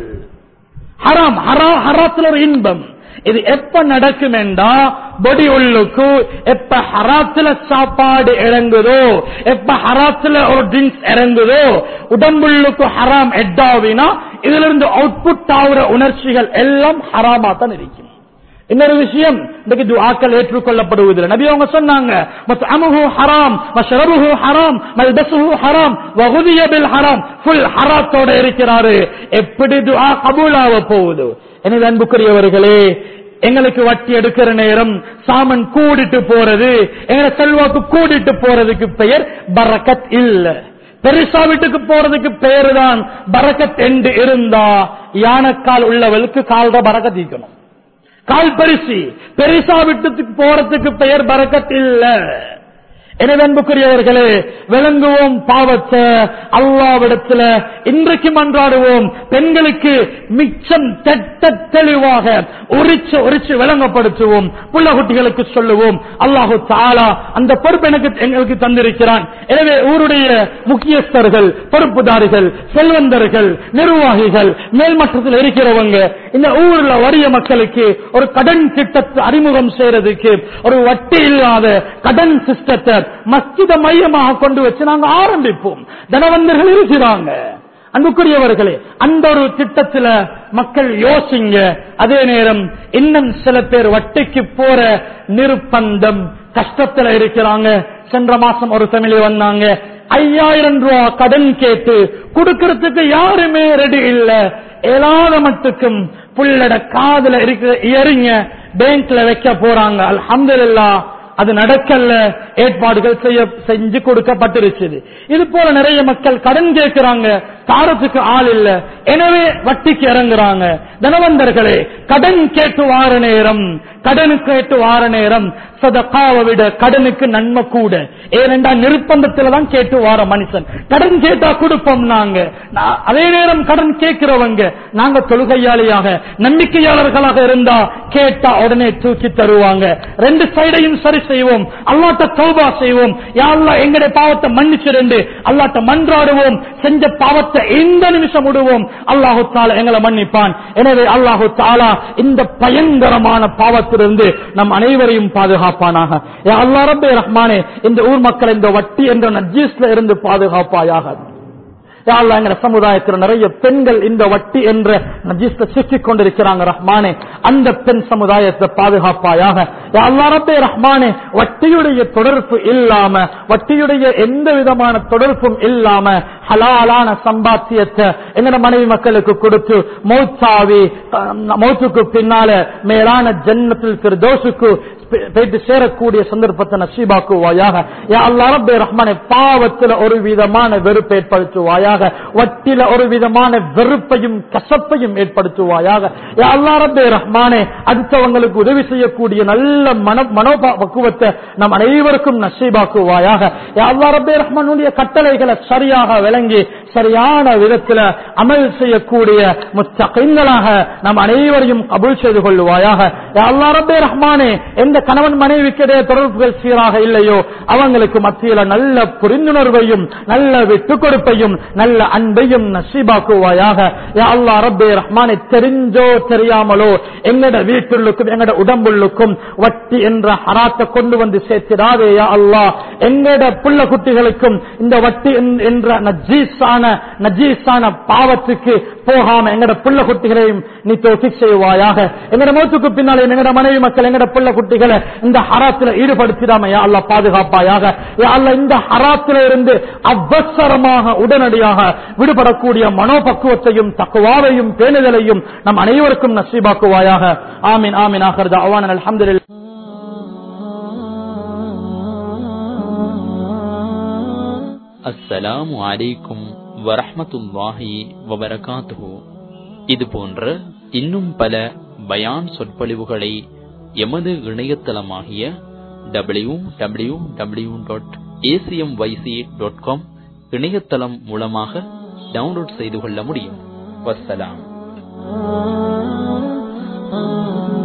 ஹராம், ஹராத்துல ஒரு இன்பம். இது எப்ப நடக்கும் என்றா பொடி உள்ளுக்கு எப்ப ஹராத்துல சாப்பாடு இறங்குதோ, எப்ப ஹராத்துல ஒரு ட்ரிங்க்ஸ் இறங்குதோ, உடம்புள்ளுக்கு ஹராம் எட்டாவினா இதுல இருந்து அவுட்புட் ஆகிற உணர்ச்சிகள் எல்லாம் ஹராமா தான் இருக்கும். இன்னொரு விஷயம், இன்றைக்கு துஆக்கள் ஏற்றுக்கொள்ளப்படுவதில்லை. நபி அவங்க சொன்னாங்க, மத்அமுஹு ஹராம் வஷ்ரபுஹு ஹராம் மல்பஸுஹு ஹராம் வகுதிய பில் ஹராம். ஃபுல் ஹராத்தோட இருக்கிறாரு, எப்படி துஆ கபூலாக போகுது? எனவே அன்புக்குரியவர்களே, எங்களுக்கு வட்டி எடுக்கிற நேரம் சாமன் கூடிட்டு போறது, எங்களை செல்வாக்கு கூடிட்டு போறதுக்கு பெயர் பரக்கத் இல்ல. பெருசா வீட்டுக்கு போறதுக்கு பெயர் தான் பரக்கத் என்று இருந்தா யானைக்கால் உள்ளவளுக்கு கால்ற பரக்கத் ஈக்கணும். கால் பெருசா வீட்டுக்கு போறதுக்கு பெயர் பரக்கத் இல்ல. எனவே அன்புக்குரியவர்களே, விளங்குவோம் பாவத்தை அல்லாஹ்விடத்துல இன்றைக்கு மன்றாடுவோம். பெண்களுக்கு மிச்சம் தெளிவாக உரிச்சு விளங்கப்படுத்துவோம். புள்ள குட்டிகளுக்கு சொல்லுவோம். அல்லாஹு தஆலா அந்த பொறுப்பு எங்களுக்கு தந்திருக்கிறான். எனவே ஊருடைய முக்கியஸ்தர்கள், பொறுப்புதாரிகள், செல்வந்தர்கள், நிர்வாகிகள், மேல்மட்டத்தில் இருக்கிறவங்க இந்த ஊர்ல வறிய மக்களுக்கு ஒரு கடன் திட்டத்தை அறிமுகம் செய்யறதுக்கு ஒரு வட்டி இல்லாத கடன் சிஸ்டத்தை மஸ்ஜித மையமாக கொண்டு வச்சு நாங்க ஆரம்பிப்போம். தனவந்தர்கள் இருக்கிறாங்க. அன்புக்குரியவர்களே, அந்த ஒரு திட்டத்தில் மக்கள் யோசிங்க. அதே நேரம் இன்னும் சில பேர் வட்டிக்கு போற நிர்பந்தம் கஷ்டத்துல இருக்கிறாங்க. சென்ற மாசம் ஒரு ஃபேமிலி வந்தாங்க, 5000 ரூபாய் கடன் கேட்டு கொடுக்கறதுக்கு யாருமே ரெடி இல்ல. ஏழாத மட்டுக்கும் புள்ளட காதுல இருக்கிற இயரிங்க பேங்க்ல வைக்க போறாங்க. அல்ஹம்துலில்லாஹ் அது நடக்கல, ஏற்பாடுகள் செஞ்சு கொடுக்கப்பட்டிருச்சு. இது போல நிறைய மக்கள் கடன் கேட்கிறாங்க, தாரத்துக்கு ஆள் இல்ல, எனவே வட்டிக்கு இறங்குறாங்க. தனவந்தர்களே, கடன் கேட்டு வார நேரம் சதகாவை விட கடனுக்கு நன்மை கூட. ஏனென்றா நிர்பந்தத்துல தான் கேட்டு வார மனுஷன் கடன் கேட்டா கொடுப்போம் நாங்க. அதே நேரம் கடன் கேட்கிறவங்க நாங்க தொழுகையாளியாக நம்பிக்கையாளர்களாக இருந்தா கேட்டா உடனே தூக்கி தருவாங்க. ரெண்டு சைடையும் சரி செய்வோம். அல்லாஹ்ட்ட தௌபா செய்வோம். யா அல்லாஹ் எங்களுடைய பாவத்தை மன்னிச்சிருந்து அல்லாஹ்ட்ட மன்றாடுவோம். செஞ்ச பாவத்தை இந்த நிமிஷம் விடுவோம். அல்லாஹு தஆலா எங்களை மன்னிப்பான். எனவே அல்லாஹு தஆலா இந்த பயங்கரமான பாவத்திலிருந்து நம் அனைவரையும் பாதுகாப்பானாக. யா அல்லாஹ் ரப்பே ரஹ்மானே, இந்த ஊர் மக்கள் இந்த வட்டி என்ற நஜீஸ்ல இருந்து பாதுகாப்பாயாக. யா அல்லாஹ் எங்க சமுதாயத்தில் நிறைய பெண்கள் இந்த வட்டி என்ற நஜீஸ்ல சிக்கிக் கொண்டிருக்கிறாங்க. ரஹ்மானே, அந்த பெண் சமுதாயத்தை பாதுகாப்பாயாக. யா அல்லாஹ் ரப்பே ரஹ்மானே, வட்டியுடைய தொடர்பு இல்லாம, வட்டியுடைய எந்த விதமான தொடர்பும் இல்லாம ஹலாலான சம்பாத்தியத்தை எங்கட மனைவி மக்களுக்கு கொடுத்து மௌத்துக்கு பின்னால மேலான ஜன்னத்துல் ஃபிர்தௌஸுக்கு போயிட்டு சேரக்கூடிய சந்தர்ப்பத்தை நசீபாக்குவாயாக. யா அல்லாஹ் ரப்பே ரஹ்மானே, பாவத்துல ஒரு விதமான வெறுப்பை ஏற்படுத்துவாயாக, வட்டில ஒரு விதமான வெறுப்பையும் கசப்பையும் ஏற்படுத்துவாயாக. யா அல்லாஹ் ரப்பே ரஹ்மானே, அடுத்தவங்களுக்கு உதவி செய்யக்கூடிய நல்ல மனோபக்குவத்தை நம் அனைவருக்கும் நசீபாக்குவாயாக. யா அல்லாஹ் ரப்பே ரஹ்மானுடைய கட்டளைகளை சரியாக விளங்கி சரியான விதத்தில் அமல் செய்யக்கூடிய முத்தகீன்களாக நம் அனைவரையும் கபூல் செய்து கொள்வாயாக. யா அல்லாஹ் ரப்பே ரஹ்மானே, எந்த கணவன் மனைவிக்கிடையே தொடர்புகள் சீராக இல்லையோ அவங்களுக்கு மத்தியில நல்ல புரிந்துணர்வையும் நல்ல விட்டு கொடுப்பையும் நல்ல அன்பையும் நசீபாக்குவாயாக. யா அல்லாஹ் ரப்பே ரஹ்மானே, தெரிஞ்சோ தெரியாமலோ எங்கட வீட்டுள்ளுக்கும் எங்கட உடம்புள்ளுக்கும் வட்டி என்ற ஹராத்தை கொண்டு வந்து சேர்த்திடாதே. யா அல்லாஹ், எங்கட புள்ள குட்டிகளுக்கும் இந்த வட்டி என்ற நஜீஸான பாவத்துக்கு போகாம எங்கட புள்ள குட்டிகளையும் நீ தௌஃபீக் செய்வாயாக. எங்கட மௌத்துக்கு பின்னாலே எங்கட மனைவி மக்கள் எங்கட புள்ள குட்டிகளை இந்த ஹராத்துல ஈடுபடுத்திடாம யா அல்லாஹ் பாதுகாப்பாயாக. யா அல்லாஹ், இந்த ஹராத்தில இருந்து அவசரமாக உடனடியாக விடுபடக்கூடிய மனோபக்குவத்தையும் தக்வாவையும் பேணுதலையும் நம் அனைவருக்கும் நசீபாக்குவாயாக. ஆமீன் ஆமீன். ஆகிர் தஅவானா அல்ஹம்துலில்லாஹ். அஸ்ஸலாமு அலைக்கும் வரஹ்மத்துல்லாஹி வபரகாத்துஹு. இது போன்ற இன்னும் பல பயான் சொற்பொழிவுகளை எமது இணையதளமாகிய www.acmyc.com இணையதளம் மூலமாக டவுன்லோட் செய்து கொள்ள முடியும். வஸ்ஸலாம்.